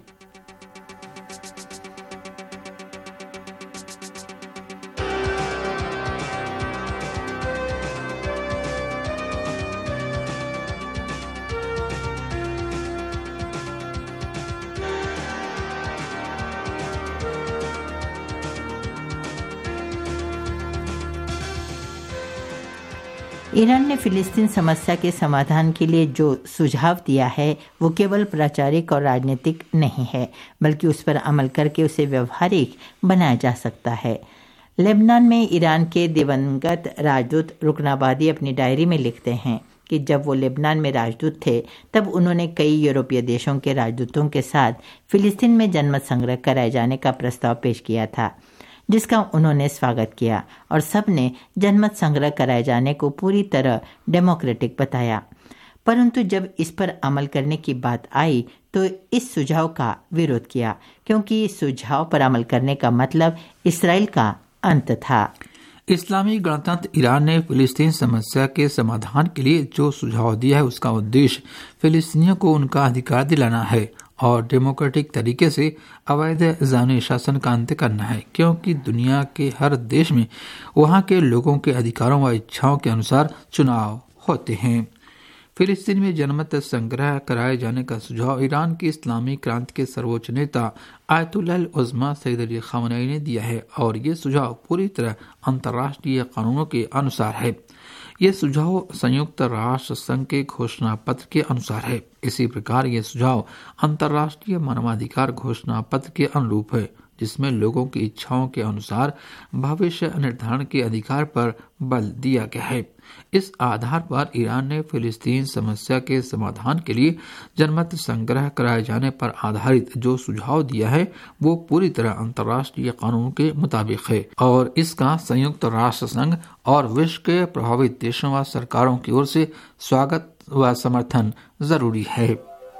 ईरान ने फिलिस्तीन समस्या के समाधान के लिए जो सुझाव दिया है वो केवल प्रचारिक और राजनीतिक नहीं है, बल्कि उस पर अमल करके उसे व्यवहारिक बनाया जा सकता है। लेबनान में ईरान के दिवंगत राजदूत रुकनाबादी अपनी डायरी में लिखते हैं कि जब वो लेबनान में राजदूत थे तब उन्होंने कई यूरोपीय देशों के राजदूतों के साथ फिलिस्तीन में जनमत संग्रह कराए जाने का प्रस्ताव पेश किया था, जिसका उन्होंने स्वागत किया और सब ने जनमत संग्रह कराए जाने को पूरी तरह डेमोक्रेटिक बताया। परंतु जब इस पर अमल करने की बात आई तो इस सुझाव का विरोध किया, क्योंकि इस सुझाव पर अमल करने का मतलब इसराइल का अंत था। इस्लामी गणतंत्र ईरान ने फिलिस्तीन समस्या के समाधान के लिए जो सुझाव दिया है उसका उद्देश्य फिलिस्तीनियों को उनका अधिकार दिलाना है और डेमोक्रेटिक तरीके से अवैध ज़ायनी शासन का अंत करना है, क्योंकि दुनिया के हर देश में वहाँ के लोगों के अधिकारों व इच्छाओं के अनुसार चुनाव होते हैं। फिलिस्तीन में जनमत संग्रह कराए जाने का सुझाव ईरान की इस्लामी क्रांति के सर्वोच्च नेता Ayatollah Uzma Sayyid Ali Khamenei ने दिया है और ये सुझाव पूरी तरह अंतर्राष्ट्रीय कानूनों के अनुसार है। ये सुझाव संयुक्त राष्ट्र संघ के घोषणा पत्र के अनुसार है। इसी प्रकार ये सुझाव अंतर्राष्ट्रीय मानवाधिकार घोषणा पत्र के अनुरूप है, जिसमें लोगों की इच्छाओं के अनुसार भविष्य निर्धारण के अधिकार पर बल दिया गया है। इस आधार पर ईरान ने फिलिस्तीन समस्या के समाधान के लिए जनमत संग्रह कराए जाने पर आधारित जो सुझाव दिया है वो पूरी तरह अंतर्राष्ट्रीय कानून के मुताबिक है और इसका संयुक्त राष्ट्र संघ और विश्व के प्रभावित देशों व सरकारों की ओर से स्वागत व समर्थन जरूरी है।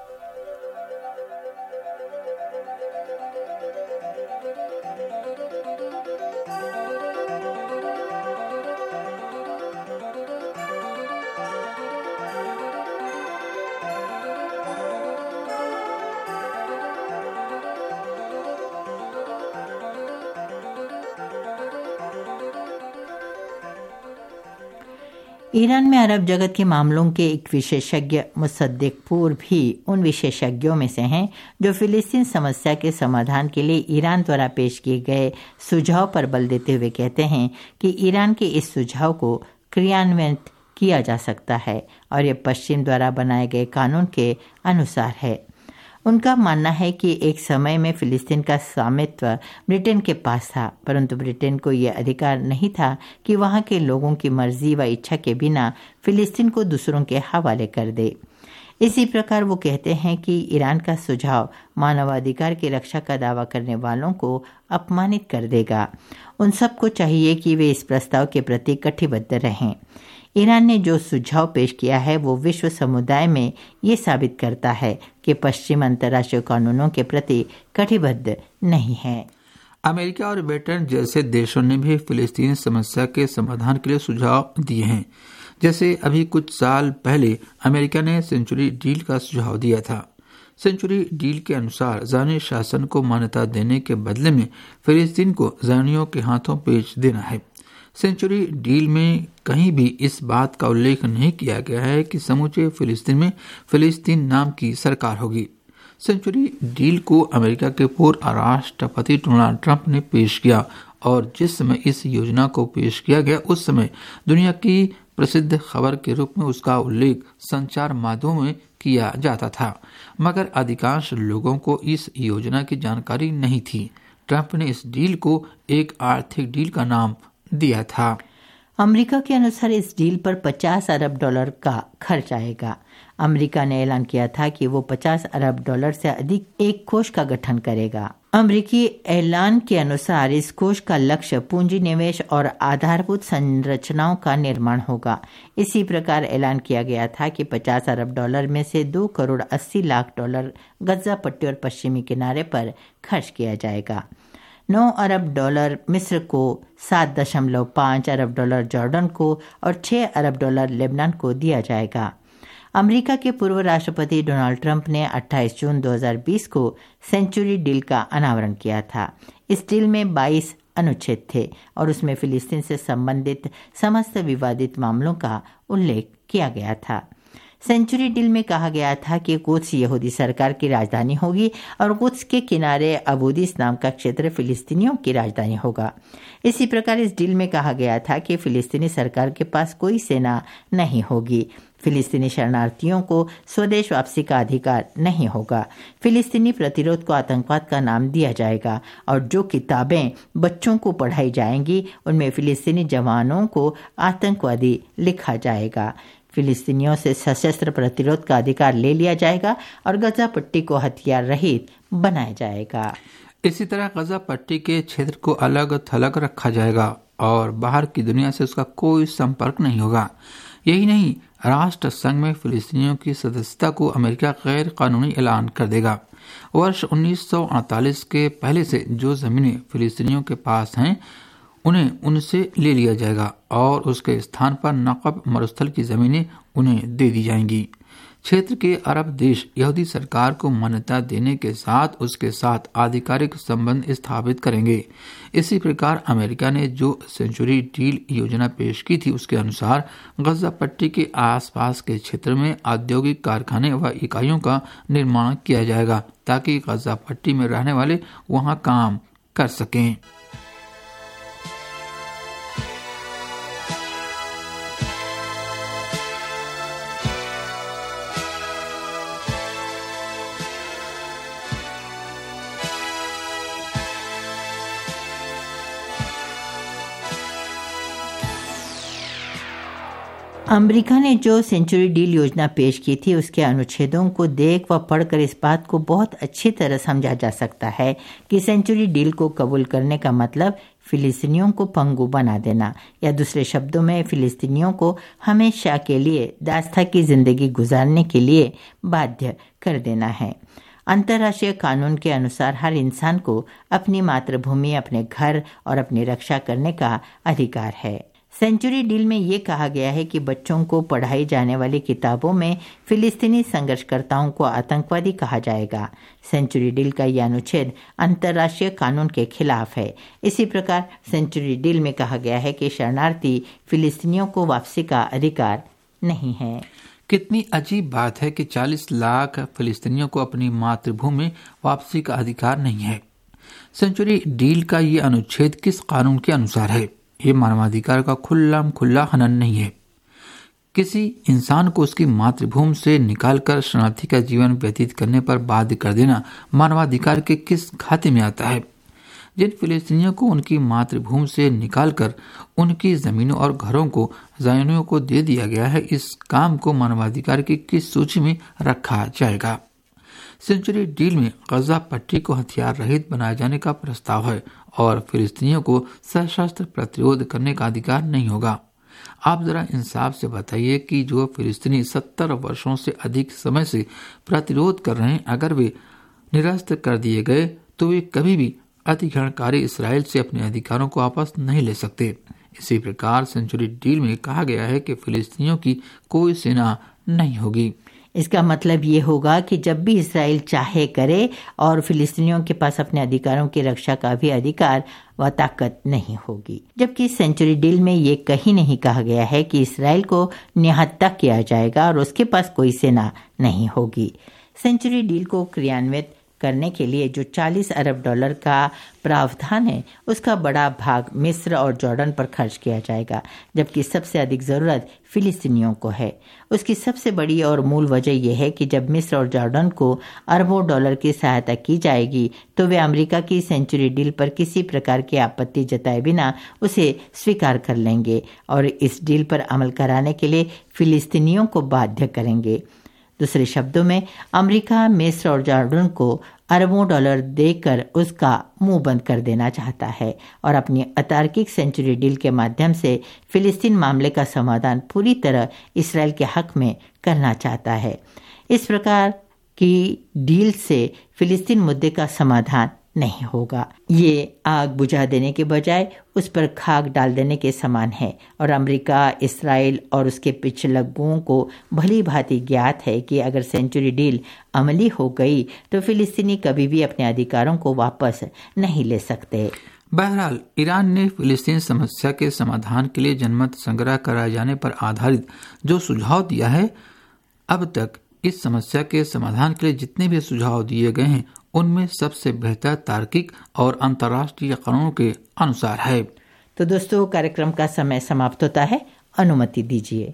ईरान में अरब जगत के मामलों के एक विशेषज्ञ मुसद्दिकपुर भी उन विशेषज्ञों में से हैं जो फिलिस्तीन समस्या के समाधान के लिए ईरान द्वारा पेश किए गए सुझाव पर बल देते हुए कहते हैं कि ईरान के इस सुझाव को क्रियान्वित किया जा सकता है और ये पश्चिम द्वारा बनाए गए कानून के अनुसार है। उनका मानना है कि एक समय में फिलिस्तीन का स्वामित्व ब्रिटेन के पास था, परंतु ब्रिटेन को यह अधिकार नहीं था कि वहां के लोगों की मर्जी व इच्छा के बिना फिलिस्तीन को दूसरों के हवाले कर दे। इसी प्रकार वो कहते हैं कि ईरान का सुझाव मानवाधिकार की रक्षा का दावा करने वालों को अपमानित कर देगा। उन सबको चाहिए कि वे इस प्रस्ताव के प्रति कटिबद्ध रहें। ईरान ने जो सुझाव पेश किया है वो विश्व समुदाय में ये साबित करता है कि पश्चिम अंतर्राष्ट्रीय कानूनों के प्रति कटिबद्ध नहीं है। अमेरिका और ब्रिटेन जैसे देशों ने भी फिलिस्तीन समस्या के समाधान के लिए सुझाव दिए हैं। जैसे अभी कुछ साल पहले अमेरिका ने सेंचुरी डील का सुझाव दिया था। सेंचुरी डील के अनुसार ज़ानी शासन को मान्यता देने के बदले में फिलिस्तीन को ज़ानियों के हाथों बेच देना है। सेंचुरी डील में कहीं भी इस बात का उल्लेख नहीं किया गया है कि समूचे फिलिस्तीन में फिलिस्तीन नाम की सरकार होगी। सेंचुरी डील को अमेरिका के पूर्व राष्ट्रपति डोनाल्ड ट्रंप ने पेश किया और जिस समय इस योजना को पेश किया गया उस समय दुनिया की प्रसिद्ध खबर के रूप में उसका उल्लेख संचार माध्यमों में किया जाता था, मगर अधिकांश लोगों को इस योजना की जानकारी नहीं थी। ट्रंप ने इस डील को एक आर्थिक डील का नाम दिया था। अमेरिका के अनुसार इस डील पर पचास अरब डॉलर का खर्च आएगा। अमेरिका ने ऐलान किया था कि वो पचास अरब डॉलर से अधिक एक कोष का गठन करेगा। अमेरिकी ऐलान के अनुसार इस कोष का लक्ष्य पूंजी निवेश और आधारभूत संरचनाओं का निर्माण होगा। इसी प्रकार ऐलान किया गया था कि पचास अरब डॉलर में से दो करोड़ अस्सी लाख डॉलर गजा पट्टी और पश्चिमी किनारे पर खर्च किया जाएगा। नौ अरब डॉलर मिस्र को, सात दशमलव पाँच अरब डॉलर जॉर्डन को और छह अरब डॉलर लेबनान को दिया जाएगा। अमेरिका के पूर्व राष्ट्रपति डोनाल्ड ट्रंप ने अट्ठाईस जून दो हज़ार बीस को सेंचुरी डील का अनावरण किया था। इस डील में बाईस अनुच्छेद थे और उसमें फिलिस्तीन से संबंधित समस्त विवादित मामलों का उल्लेख किया गया था। सेंचुरी डील में कहा गया था कि कुद्स यहूदी सरकार की राजधानी होगी और कुद्स के किनारे अबूदिस नाम का क्षेत्र फिलिस्तीनियों की राजधानी होगा। इसी प्रकार इस डील में कहा गया था कि फिलिस्तीनी सरकार के पास कोई सेना नहीं होगी। फिलिस्तीनी शरणार्थियों को स्वदेश वापसी का अधिकार नहीं होगा। फिलिस्तीनी प्रतिरोध को आतंकवाद का नाम दिया जाएगा और जो किताबें बच्चों को पढ़ाई जाएंगी उनमें फिलिस्तीनी जवानों को आतंकवादी लिखा जाएगा। फिलिस्तीनियों से सशस्त्र प्रतिरोध का अधिकार ले लिया जाएगा और गजा पट्टी को हथियार रहित बनाया जाएगा। इसी तरह गजा पट्टी के क्षेत्र को अलग थलग रखा जाएगा और बाहर की दुनिया से उसका कोई संपर्क नहीं होगा। यही नहीं, राष्ट्र संघ में फिलिस्तीनियों की सदस्यता को अमेरिका गैर कानूनी ऐलान कर देगा। वर्ष उन्नीस सौ अड़तालीस के पहले से जो जमीनें फिलिस्तीनियों के पास हैं उन्हें उनसे ले लिया जाएगा और उसके स्थान पर नक़ब मरुस्थल की जमीनें उन्हें दे दी जाएंगी। क्षेत्र के अरब देश यहूदी सरकार को मान्यता देने के साथ उसके साथ आधिकारिक संबंध स्थापित करेंगे। इसी प्रकार अमेरिका ने जो सेंचुरी डील योजना पेश की थी उसके अनुसार गजा पट्टी के आसपास के क्षेत्र में औद्योगिक कारखाने व इकाइयों का निर्माण किया जाएगा ताकि गजा पट्टी में रहने वाले वहां काम कर सकें। अमेरिका ने जो सेंचुरी डील योजना पेश की थी उसके अनुच्छेदों को देख व पढ़कर इस बात को बहुत अच्छी तरह समझा जा सकता है कि सेंचुरी डील को कबूल करने का मतलब फिलिस्तीनियों को पंगु बना देना, या दूसरे शब्दों में फिलिस्तीनियों को हमेशा के लिए दास्ता की जिंदगी गुजारने के लिए बाध्य कर देना है। अंतर्राष्ट्रीय कानून के अनुसार हर इंसान को अपनी मातृभूमि, अपने घर और अपनी रक्षा करने का अधिकार है। सेंचुरी डील में ये कहा गया है कि बच्चों को पढ़ाई जाने वाली किताबों में फिलिस्तीनी संघर्षकर्ताओं को आतंकवादी कहा जाएगा। सेंचुरी डील का यह अनुच्छेद अंतर्राष्ट्रीय कानून के खिलाफ है। इसी प्रकार सेंचुरी डील में कहा गया है कि शरणार्थी फिलिस्तीनियों को वापसी का अधिकार नहीं है। कितनी अजीब बात है कि चालीस लाख फिलिस्तीनियों को अपनी मातृभूमि वापसी का अधिकार नहीं है। सेंचुरी डील का ये अनुच्छेद किस कानून के अनुसार है? ये मानवाधिकार का खुल्ला खुल्ला हनन नहीं है। किसी इंसान को उसकी मातृभूमि से निकालकर शरणार्थी का जीवन व्यतीत करने पर बाध्य कर देना मानवाधिकार के किस खाते में आता है? जिन फिलिस्तीनियों को उनकी मातृभूमि से निकालकर उनकी जमीनों और घरों को ज़ायनियों को दे दिया गया है, इस काम को मानवाधिकार की किस सूची में रखा जाएगा? सेंचुरी डील में गजा पट्टी को हथियार रहित बनाए जाने का प्रस्ताव है और फिलिस्तीनियों को सशस्त्र प्रतिरोध करने का अधिकार नहीं होगा। आप जरा इंसाफ से बताइए कि जो फिलिस्तीनी सत्तर वर्षों से अधिक समय से प्रतिरोध कर रहे हैं, अगर वे निरस्त कर दिए गए तो वे कभी भी अधिग्रहणकारी इसराइल से अपने अधिकारों को वापस नहीं ले सकते। इसी प्रकार सेंचुरी डील में कहा गया है कि फिलिस्तीनियों की कोई सेना नहीं होगी। इसका मतलब ये होगा कि जब भी इसराइल चाहे करे और फिलिस्तीनियों के पास अपने अधिकारों की रक्षा का भी अधिकार व ताकत नहीं होगी। जबकि सेंचुरी डील में ये कहीं नहीं कहा गया है कि इसराइल को निहत्था किया जाएगा और उसके पास कोई सेना नहीं होगी। सेंचुरी डील को क्रियान्वित करने के लिए जो चालीस अरब डॉलर का प्रावधान है, उसका बड़ा भाग मिस्र और जॉर्डन पर खर्च किया जाएगा, जबकि सबसे अधिक ज़रूरत फिलिस्तीनियों को है। उसकी सबसे बड़ी और मूल वजह यह है कि जब मिस्र और जॉर्डन को अरबों डॉलर की सहायता की जाएगी तो वे अमेरिका की सेंचुरी डील पर किसी प्रकार की आपत्ति जताए बिना उसे स्वीकार कर लेंगे और इस डील पर अमल कराने के लिए फिलिस्तीनियों को बाध्य करेंगे। दूसरे शब्दों में अमेरिका मिस्र और जॉर्डन को अरबों डॉलर देकर उसका मुंह बंद कर देना चाहता है और अपनी अतार्किक सेंचुरी डील के माध्यम से फिलिस्तीन मामले का समाधान पूरी तरह इसराइल के हक में करना चाहता है। इस प्रकार की डील से फिलिस्तीन मुद्दे का समाधान नहीं होगा। ये आग बुझा देने के बजाय उस पर खाक डाल देने के समान है और अमेरिका, इसराइल और उसके पिछलग्गुओं को भली भांति ज्ञात है कि अगर सेंचुरी डील अमली हो गई तो फिलिस्तीनी कभी भी अपने अधिकारों को वापस नहीं ले सकते। बहरहाल ईरान ने फिलिस्तीन समस्या के समाधान के लिए जनमत संग्रह कराए जाने पर आधारित जो सुझाव दिया है, अब तक इस समस्या के समाधान के लिए जितने भी सुझाव दिए गए हैं उनमें सबसे बेहतर तार्किक और अंतर्राष्ट्रीय कानूनों के अनुसार है। तो दोस्तों, कार्यक्रम का समय समाप्त होता है, अनुमति दीजिए।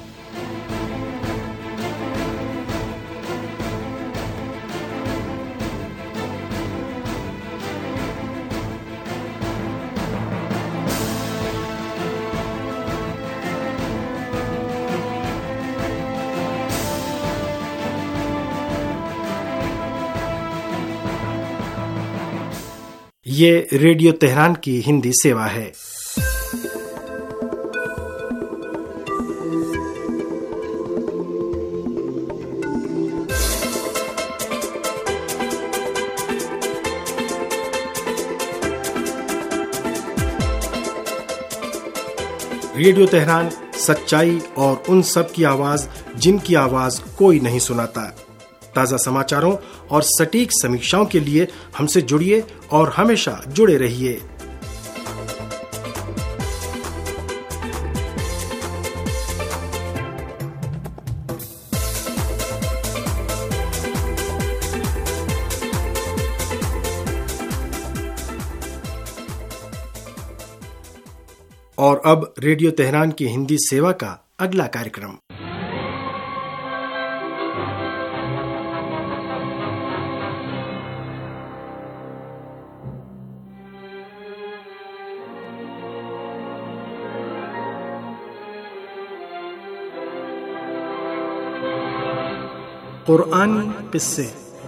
ये रेडियो तेहरान की हिंदी सेवा है। रेडियो तेहरान सच्चाई और उन सब की आवाज जिनकी आवाज कोई नहीं सुनाता। ताज़ा समाचारों और सटीक समीक्षाओं के लिए हमसे जुड़िए और हमेशा जुड़े रहिए। और अब रेडियो तेहरान की हिंदी सेवा का अगला कार्यक्रम। कुरानी किस्से।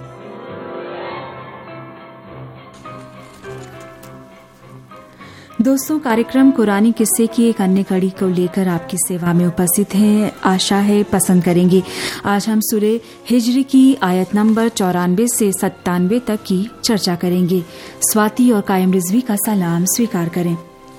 दोस्तों, कार्यक्रम कुरानी किस्से की एक अन्य कड़ी को लेकर आपकी सेवा में उपस्थित हैं। आशा है पसंद करेंगे। आज हम सूरे हिजरी की आयत नंबर चौरानवे से सत्तानवे तक की चर्चा करेंगे। स्वाति और कायम रिजवी का सलाम स्वीकार करें।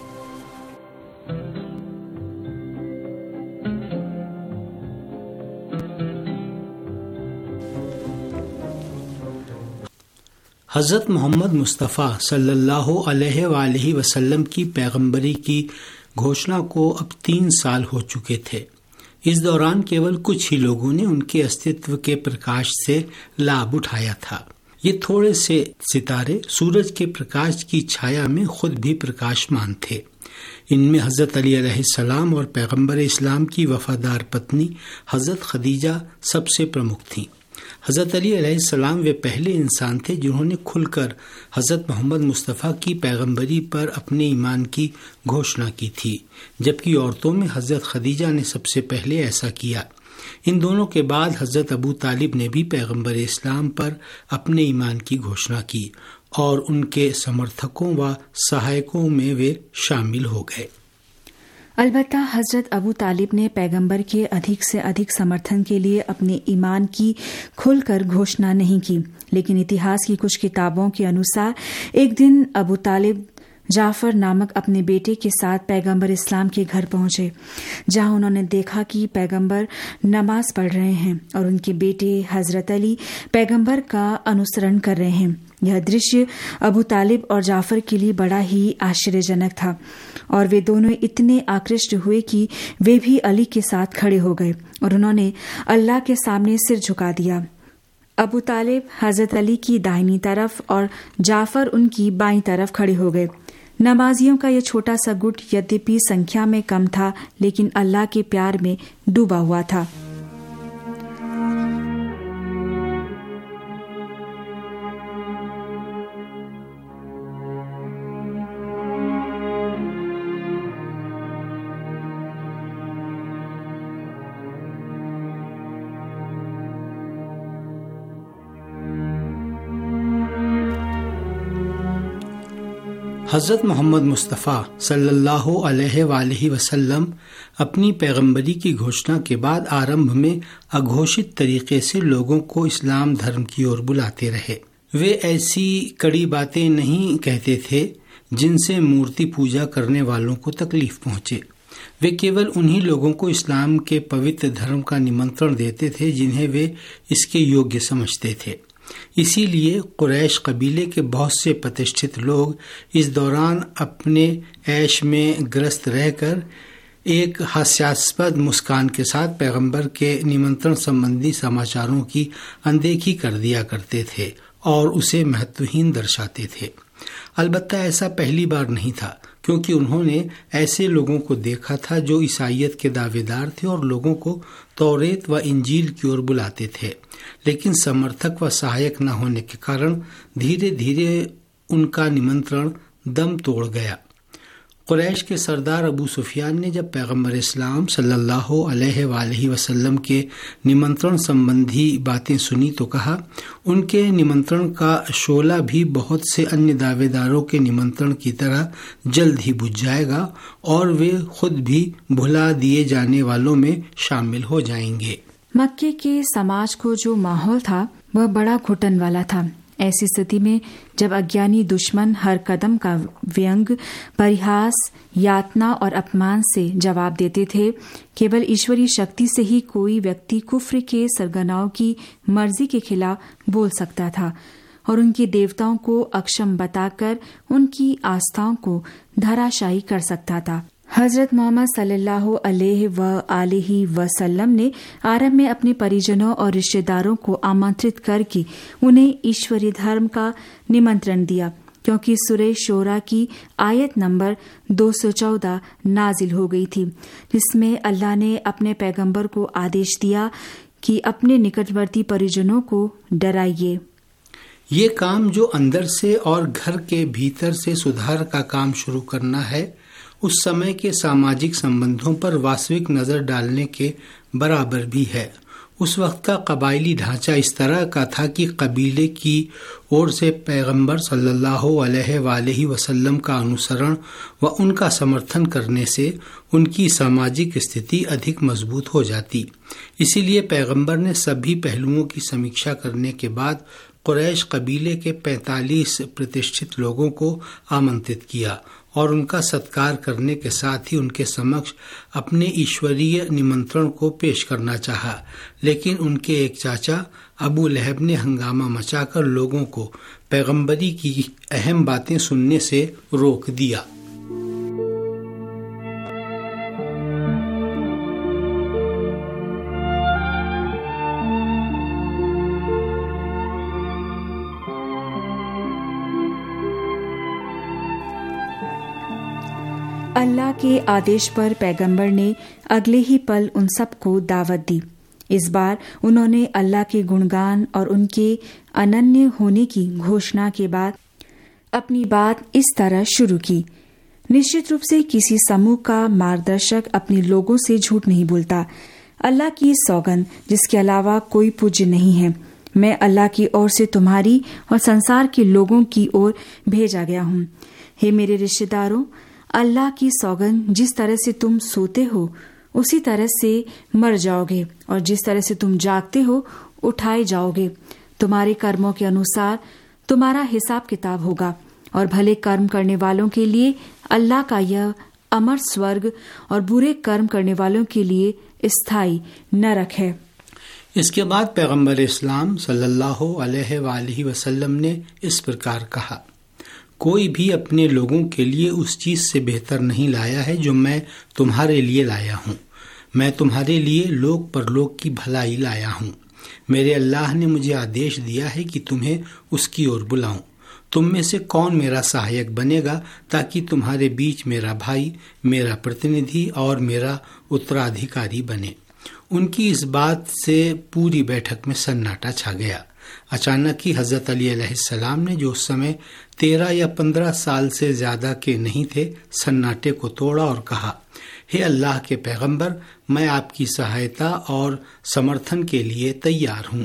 हज़रत मोहम्मद मुस्तफ़ा सल्लल्लाहु अलैहि वसल्लम की पैगंबरी की घोषणा को अब तीन साल हो चुके थे। इस दौरान केवल कुछ ही लोगों ने उनके अस्तित्व के प्रकाश से लाभ उठाया था। ये थोड़े से सितारे सूरज के प्रकाश की छाया में खुद भी प्रकाशमान थे। इनमें हज़रत अली अलैहिस्सलाम और पैगंबर इस्लाम की वफादार पत्नी हज़रत खदीजा सबसे प्रमुख थीं। हज़रत अली अलैहिस्सलाम वे पहले इंसान थे जिन्होंने खुलकर हज़रत मोहम्मद मुस्तफ़ा की पैगंबरी पर अपने ईमान की घोषणा की थी, जबकि औरतों में हज़रत खदीजा ने सबसे पहले ऐसा किया। इन दोनों के बाद हज़रत अबू तालिब ने भी पैगंबर इस्लाम पर अपने ईमान की घोषणा की और उनके समर्थकों व सहायकों में वे शामिल हो गए। अलबत्ता हजरत अबू तालिब ने पैगंबर के अधिक से अधिक समर्थन के लिए अपने ईमान की खुलकर घोषणा नहीं की, लेकिन इतिहास की कुछ किताबों के अनुसार एक दिन अबू तालिब जाफर नामक अपने बेटे के साथ पैगंबर इस्लाम के घर पहुंचे, जहां उन्होंने देखा कि पैगंबर नमाज पढ़ रहे हैं और उनके बेटे हजरत अली पैगंबर का अनुसरण कर रहे हैं। यह दृश्य अबू तालिब और जाफर के लिए बड़ा ही आश्चर्यजनक था और वे दोनों इतने आकृष्ट हुए कि वे भी अली के साथ खड़े हो गए और उन्होंने अल्लाह के सामने सिर झुका दिया। अबू तालिब हजरत अली की दाहिनी तरफ और जाफर उनकी बाईं तरफ खड़े हो गए। नमाजियों का यह छोटा सा गुट यद्यपि संख्या में कम था, लेकिन अल्लाह के प्यार में डूबा हुआ था। हज़रत मोहम्मद मुस्तफ़ा सल्लल्लाहु अलैहि वसल्लम अपनी पैगंबरी की घोषणा के बाद आरंभ में अघोषित तरीके से लोगों को इस्लाम धर्म की ओर बुलाते रहे। वे ऐसी कड़ी बातें नहीं कहते थे जिनसे मूर्ति पूजा करने वालों को तकलीफ पहुंचे। वे केवल उन्हीं लोगों को इस्लाम के पवित्र धर्म का निमंत्रण देते थे जिन्हें वे इसके योग्य समझते थे। इसीलिए कुरैश कबीले के बहुत से प्रतिष्ठित लोग इस दौरान अपने ऐश में ग्रस्त रहकर एक हास्यास्पद मुस्कान के साथ पैगंबर के निमंत्रण संबंधी समाचारों की अनदेखी कर दिया करते थे और उसे महत्वहीन दर्शाते थे। अलबत्ता ऐसा पहली बार नहीं था, क्योंकि उन्होंने ऐसे लोगों को देखा था जो ईसाइयत के दावेदार थे और लोगों को तौरेत व इंजील की ओर बुलाते थे, लेकिन समर्थक व सहायक न होने के कारण धीरे धीरे उनका निमंत्रण दम तोड़ गया। कुरैश के सरदार अबू सुफियान ने जब पैगंबर इस्लाम सल्लल्लाहु अलैहि वसल्लम के निमंत्रण संबंधी बातें सुनी तो कहा, उनके निमंत्रण का शोला भी बहुत से अन्य दावेदारों के निमंत्रण की तरह जल्द ही बुझ जाएगा और वे खुद भी भुला दिए जाने वालों में शामिल हो जाएंगे। मक्के के समाज को जो माहौल था वह बड़ा घुटन वाला था। ऐसी स्थिति में जब अज्ञानी दुश्मन हर कदम का व्यंग, परिहास, यातना और अपमान से जवाब देते थे, केवल ईश्वरीय शक्ति से ही कोई व्यक्ति कुफ्र के सरगनाओं की मर्जी के खिलाफ बोल सकता था और उनके देवताओं को अक्षम बताकर उनकी आस्थाओं को धराशायी कर सकता था। हजरत मोहम्मद सल्लल्लाहु अलैहि वसल्लम ने आरंभ में अपने परिजनों और रिश्तेदारों को आमंत्रित करके उन्हें ईश्वरीय धर्म का निमंत्रण दिया, क्योंकि सूरह शोरा की आयत नंबर दो सौ चौदह नाजिल हो गई थी, जिसमें अल्लाह ने अपने पैगंबर को आदेश दिया कि अपने निकटवर्ती परिजनों को डराइए। ये काम जो अंदर से और घर के भीतर से सुधार का काम शुरू करना है, उस समय के सामाजिक संबंधों पर वास्तविक नजर डालने के बराबर भी है। उस वक्त का कबायली ढांचा इस तरह का था कि कबीले की ओर से पैगंबर सल्लल्लाहु अलैहि वसल्लम का अनुसरण व उनका समर्थन करने से उनकी सामाजिक स्थिति अधिक मजबूत हो जाती। इसीलिए पैगंबर ने सभी पहलुओं की समीक्षा करने के बाद कुरैश कबीले के पैंतालीस प्रतिष्ठित लोगों को आमंत्रित किया और उनका सत्कार करने के साथ ही उनके समक्ष अपने ईश्वरीय निमंत्रण को पेश करना चाहा, लेकिन उनके एक चाचा अबू लहब ने हंगामा मचाकर लोगों को पैगंबरी की अहम बातें सुनने से रोक दिया। अल्लाह के आदेश पर पैगंबर ने अगले ही पल उन सबको दावत दी। इस बार उन्होंने अल्लाह के गुणगान और उनके अनन्य होने की घोषणा के बाद अपनी बात इस तरह शुरू की। निश्चित रूप से किसी समूह का मार्गदर्शक अपने लोगों से झूठ नहीं बोलता। अल्लाह की सौगंध जिसके अलावा कोई पूज्य नहीं है, मैं अल्लाह की ओर से तुम्हारी और संसार के लोगों की ओर भेजा गया हूँ। हे मेरे रिश्तेदारों, अल्लाह की सौगंध, जिस तरह से तुम सोते हो उसी तरह से मर जाओगे और जिस तरह से तुम जागते हो उठाए जाओगे। तुम्हारे कर्मों के अनुसार तुम्हारा हिसाब किताब होगा और भले कर्म करने वालों के लिए अल्लाह का यह अमर स्वर्ग और बुरे कर्म करने वालों के लिए स्थायी नरक है। इसके बाद पैगंबर इस्लाम सल्लल्लाहु अलैहि वसल्लम ने इस प्रकार कहा, कोई भी अपने लोगों के लिए उस चीज से बेहतर नहीं लाया है जो मैं तुम्हारे लिए लाया हूँ। मैं तुम्हारे लिए लोक परलोक की भलाई लाया हूँ। मेरे अल्लाह ने मुझे आदेश दिया है कि तुम्हें उसकी ओर बुलाऊं। तुम में से कौन मेरा सहायक बनेगा ताकि तुम्हारे बीच मेरा भाई, मेरा प्रतिनिधि और मेरा उत्तराधिकारी बने। उनकी इस बात से पूरी बैठक में सन्नाटा छा गया। अचानक ही हजरत अली अलैहिस्सलाम ने, जो उस समय तेरह या पंद्रह साल से ज्यादा के नहीं थे, सन्नाटे को तोड़ा और कहा, हे अल्लाह के पैगंबर, मैं आपकी सहायता और समर्थन के लिए तैयार हूँ।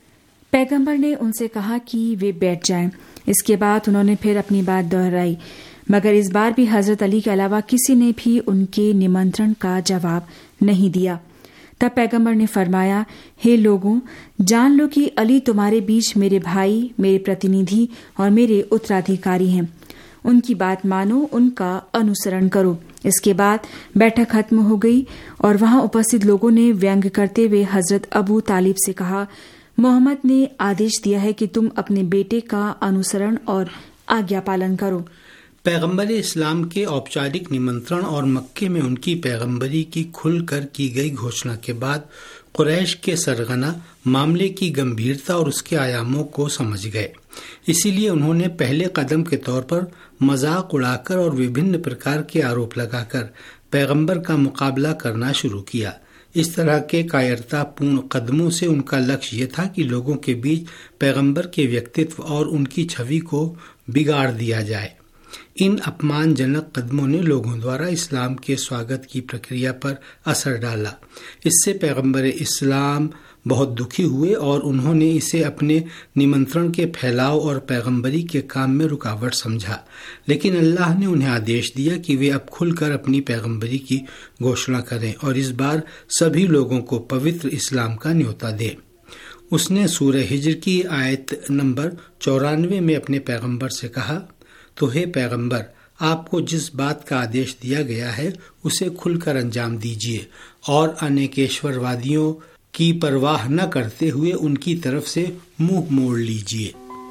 पैगंबर ने उनसे कहा कि वे बैठ जाएं। इसके बाद उन्होंने फिर अपनी बात दोहराई, मगर इस बार भी हजरत अली के अलावा किसी ने भी उनके निमंत्रण का जवाब नहीं दिया। तब पैगंबर ने फरमाया, हे लोगों, जान लो कि अली तुम्हारे बीच मेरे भाई, मेरे प्रतिनिधि और मेरे उत्तराधिकारी हैं। उनकी बात मानो, उनका अनुसरण करो। इसके बाद बैठक खत्म हो गई और वहां उपस्थित लोगों ने व्यंग करते हुए हजरत अबू तालिब से कहा, मोहम्मद ने आदेश दिया है कि तुम अपने बेटे का अनुसरण और आज्ञा पालन करो। पैगंबर इस्लाम के औपचारिक निमंत्रण और मक्के में उनकी पैगंबरी की खुलकर की गई घोषणा के बाद कुरैश के सरगना मामले की गंभीरता और उसके आयामों को समझ गए। इसीलिए उन्होंने पहले कदम के तौर पर मजाक उड़ाकर और विभिन्न प्रकार के आरोप लगाकर पैगंबर का मुकाबला करना शुरू किया। इस तरह के कायरतापूर्ण कदमों से उनका लक्ष्य ये था कि लोगों के बीच पैगंबर के व्यक्तित्व और उनकी छवि को बिगाड़ दिया जाए। इन अपमानजनक कदमों ने लोगों द्वारा इस्लाम के स्वागत की प्रक्रिया पर असर डाला। इससे पैगंबर इस्लाम बहुत दुखी हुए और उन्होंने इसे अपने निमंत्रण के फैलाव और पैगंबरी के काम में रुकावट समझा। लेकिन अल्लाह ने उन्हें आदेश दिया कि वे अब खुलकर अपनी पैगंबरी की घोषणा करें और इस बार सभी लोगों को पवित्र इस्लाम का न्योता दें। उसने सूरह हिज्र की आयत नंबर चौरानवे में अपने पैगंबर से कहा, तो हे पैगंबर, आपको जिस बात का आदेश दिया गया है उसे खुलकर अंजाम दीजिए और अनेकेश्वरवादियों की परवाह न करते हुए उनकी तरफ से मुंह मोड़ लीजिए।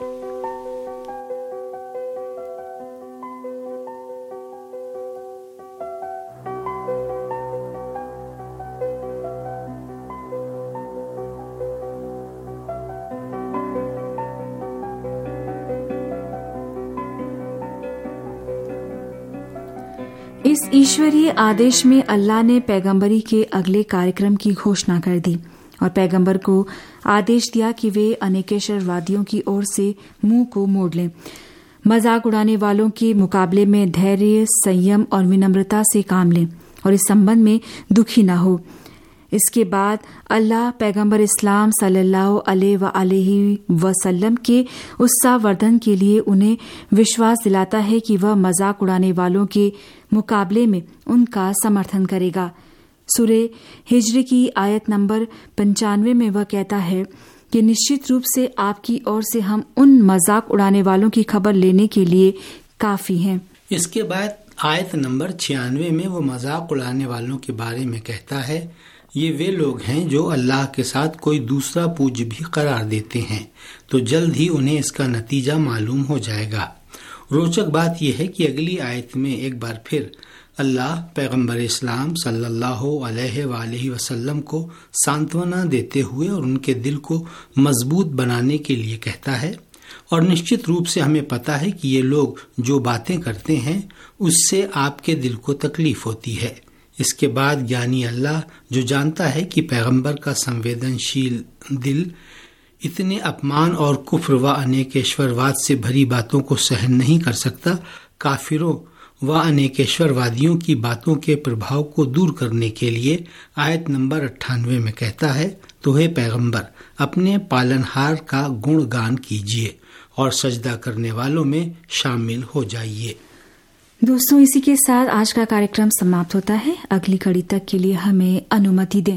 इस ईश्वरीय आदेश में अल्लाह ने पैगंबरी के अगले कार्यक्रम की घोषणा कर दी और पैगंबर को आदेश दिया कि वे अनेकेश्वरवादियों की ओर से मुंह को मोड़ लें। मजाक उड़ाने वालों के मुकाबले में धैर्य, संयम और विनम्रता से काम लें और इस संबंध में दुखी न हो। इसके बाद अल्लाह पैगंबर इस्लाम सल्लल्लाहु अलैहि वसल्लम के उत्साहवर्धन के लिए उन्हें विश्वास दिलाता है कि वह मजाक उड़ाने वालों के मुकाबले में उनका समर्थन करेगा। सूरे हिज्र की आयत नंबर पंचानवे में वह कहता है कि निश्चित रूप से आपकी ओर से हम उन मजाक उड़ाने वालों की खबर लेने के लिए काफी हैं। इसके बाद आयत नंबर छियानवे में वो मजाक उड़ाने वालों के बारे में कहता है, ये वे लोग हैं जो अल्लाह के साथ कोई दूसरा पूज्य भी करार देते हैं, तो जल्द ही उन्हें इसका नतीजा मालूम हो जाएगा। रोचक बात यह है कि अगली आयत में एक बार फिर अल्लाह पैगंबर इस्लाम सल्लल्लाहु अलैहि वसल्लम को सांत्वना देते हुए और उनके दिल को मजबूत बनाने के लिए कहता है, और निश्चित रूप से हमें पता है कि ये लोग जो बातें करते हैं उससे आपके दिल को तकलीफ होती है। इसके बाद ज्ञानी अल्लाह जो जानता है कि पैगंबर का संवेदनशील दिल इतने अपमान और कुफ्र व अनेकेश्वरवाद से भरी बातों को सहन नहीं कर सकता, काफिरों व अनेकेश्वरवादियों की बातों के प्रभाव को दूर करने के लिए आयत नंबर अट्ठानवे में कहता है, तो हे पैगंबर अपने पालनहार का गुणगान कीजिए और सजदा करने वालों में शामिल हो जाइए। दोस्तों, इसी के साथ आज का कार्यक्रम समाप्त होता है। अगली कड़ी तक के लिए हमें अनुमति दें।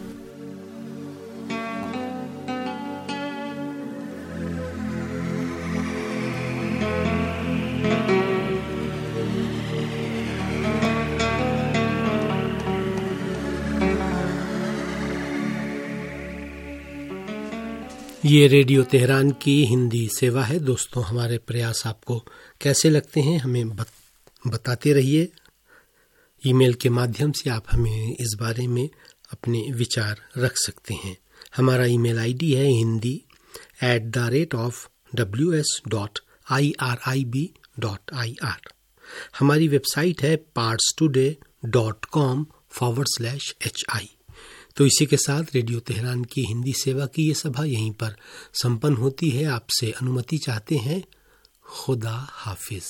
ये रेडियो तेहरान की हिंदी सेवा है। दोस्तों, हमारे प्रयास आपको कैसे लगते हैं हमें बत, बताते रहिए। ईमेल के माध्यम से आप हमें इस बारे में अपने विचार रख सकते हैं। हमारा ईमेल आईडी है Hindi at the rate of W S dot I R I B dot I R. हमारी वेबसाइट है Pars today dot com forward slash H I. तो इसी के साथ रेडियो तेहरान की हिंदी सेवा की ये सभा यहीं पर संपन्न होती है। आपसे अनुमति चाहते हैं। खुदा हाफिज।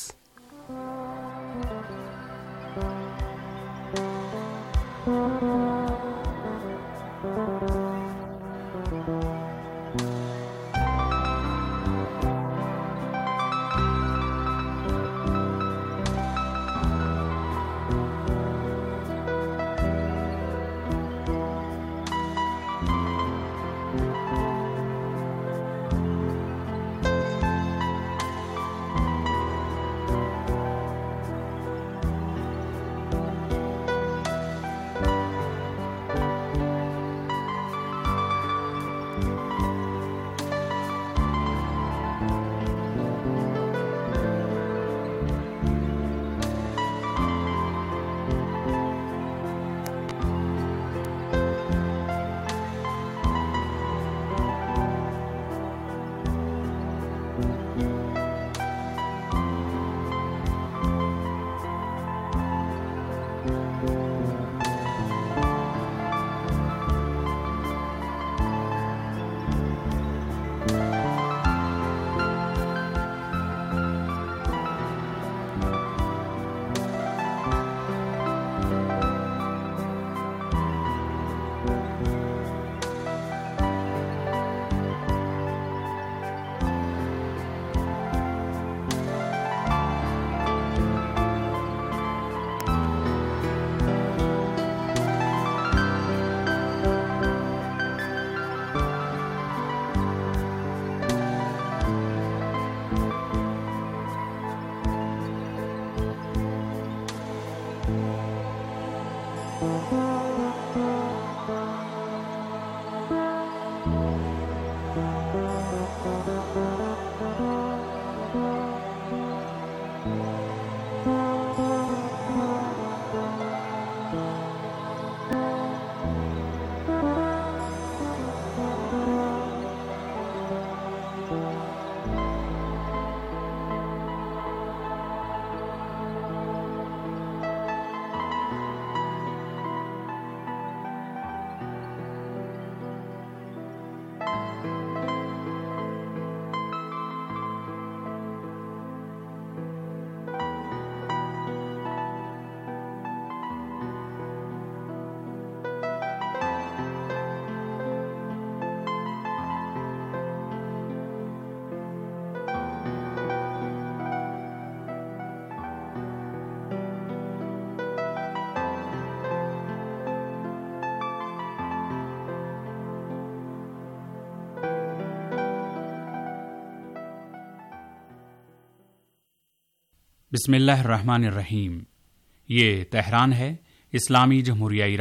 बिस्मिल्लाहिर्रहमानिर्रहीम। ये तेहरान है, इस्लामी जमहूरिया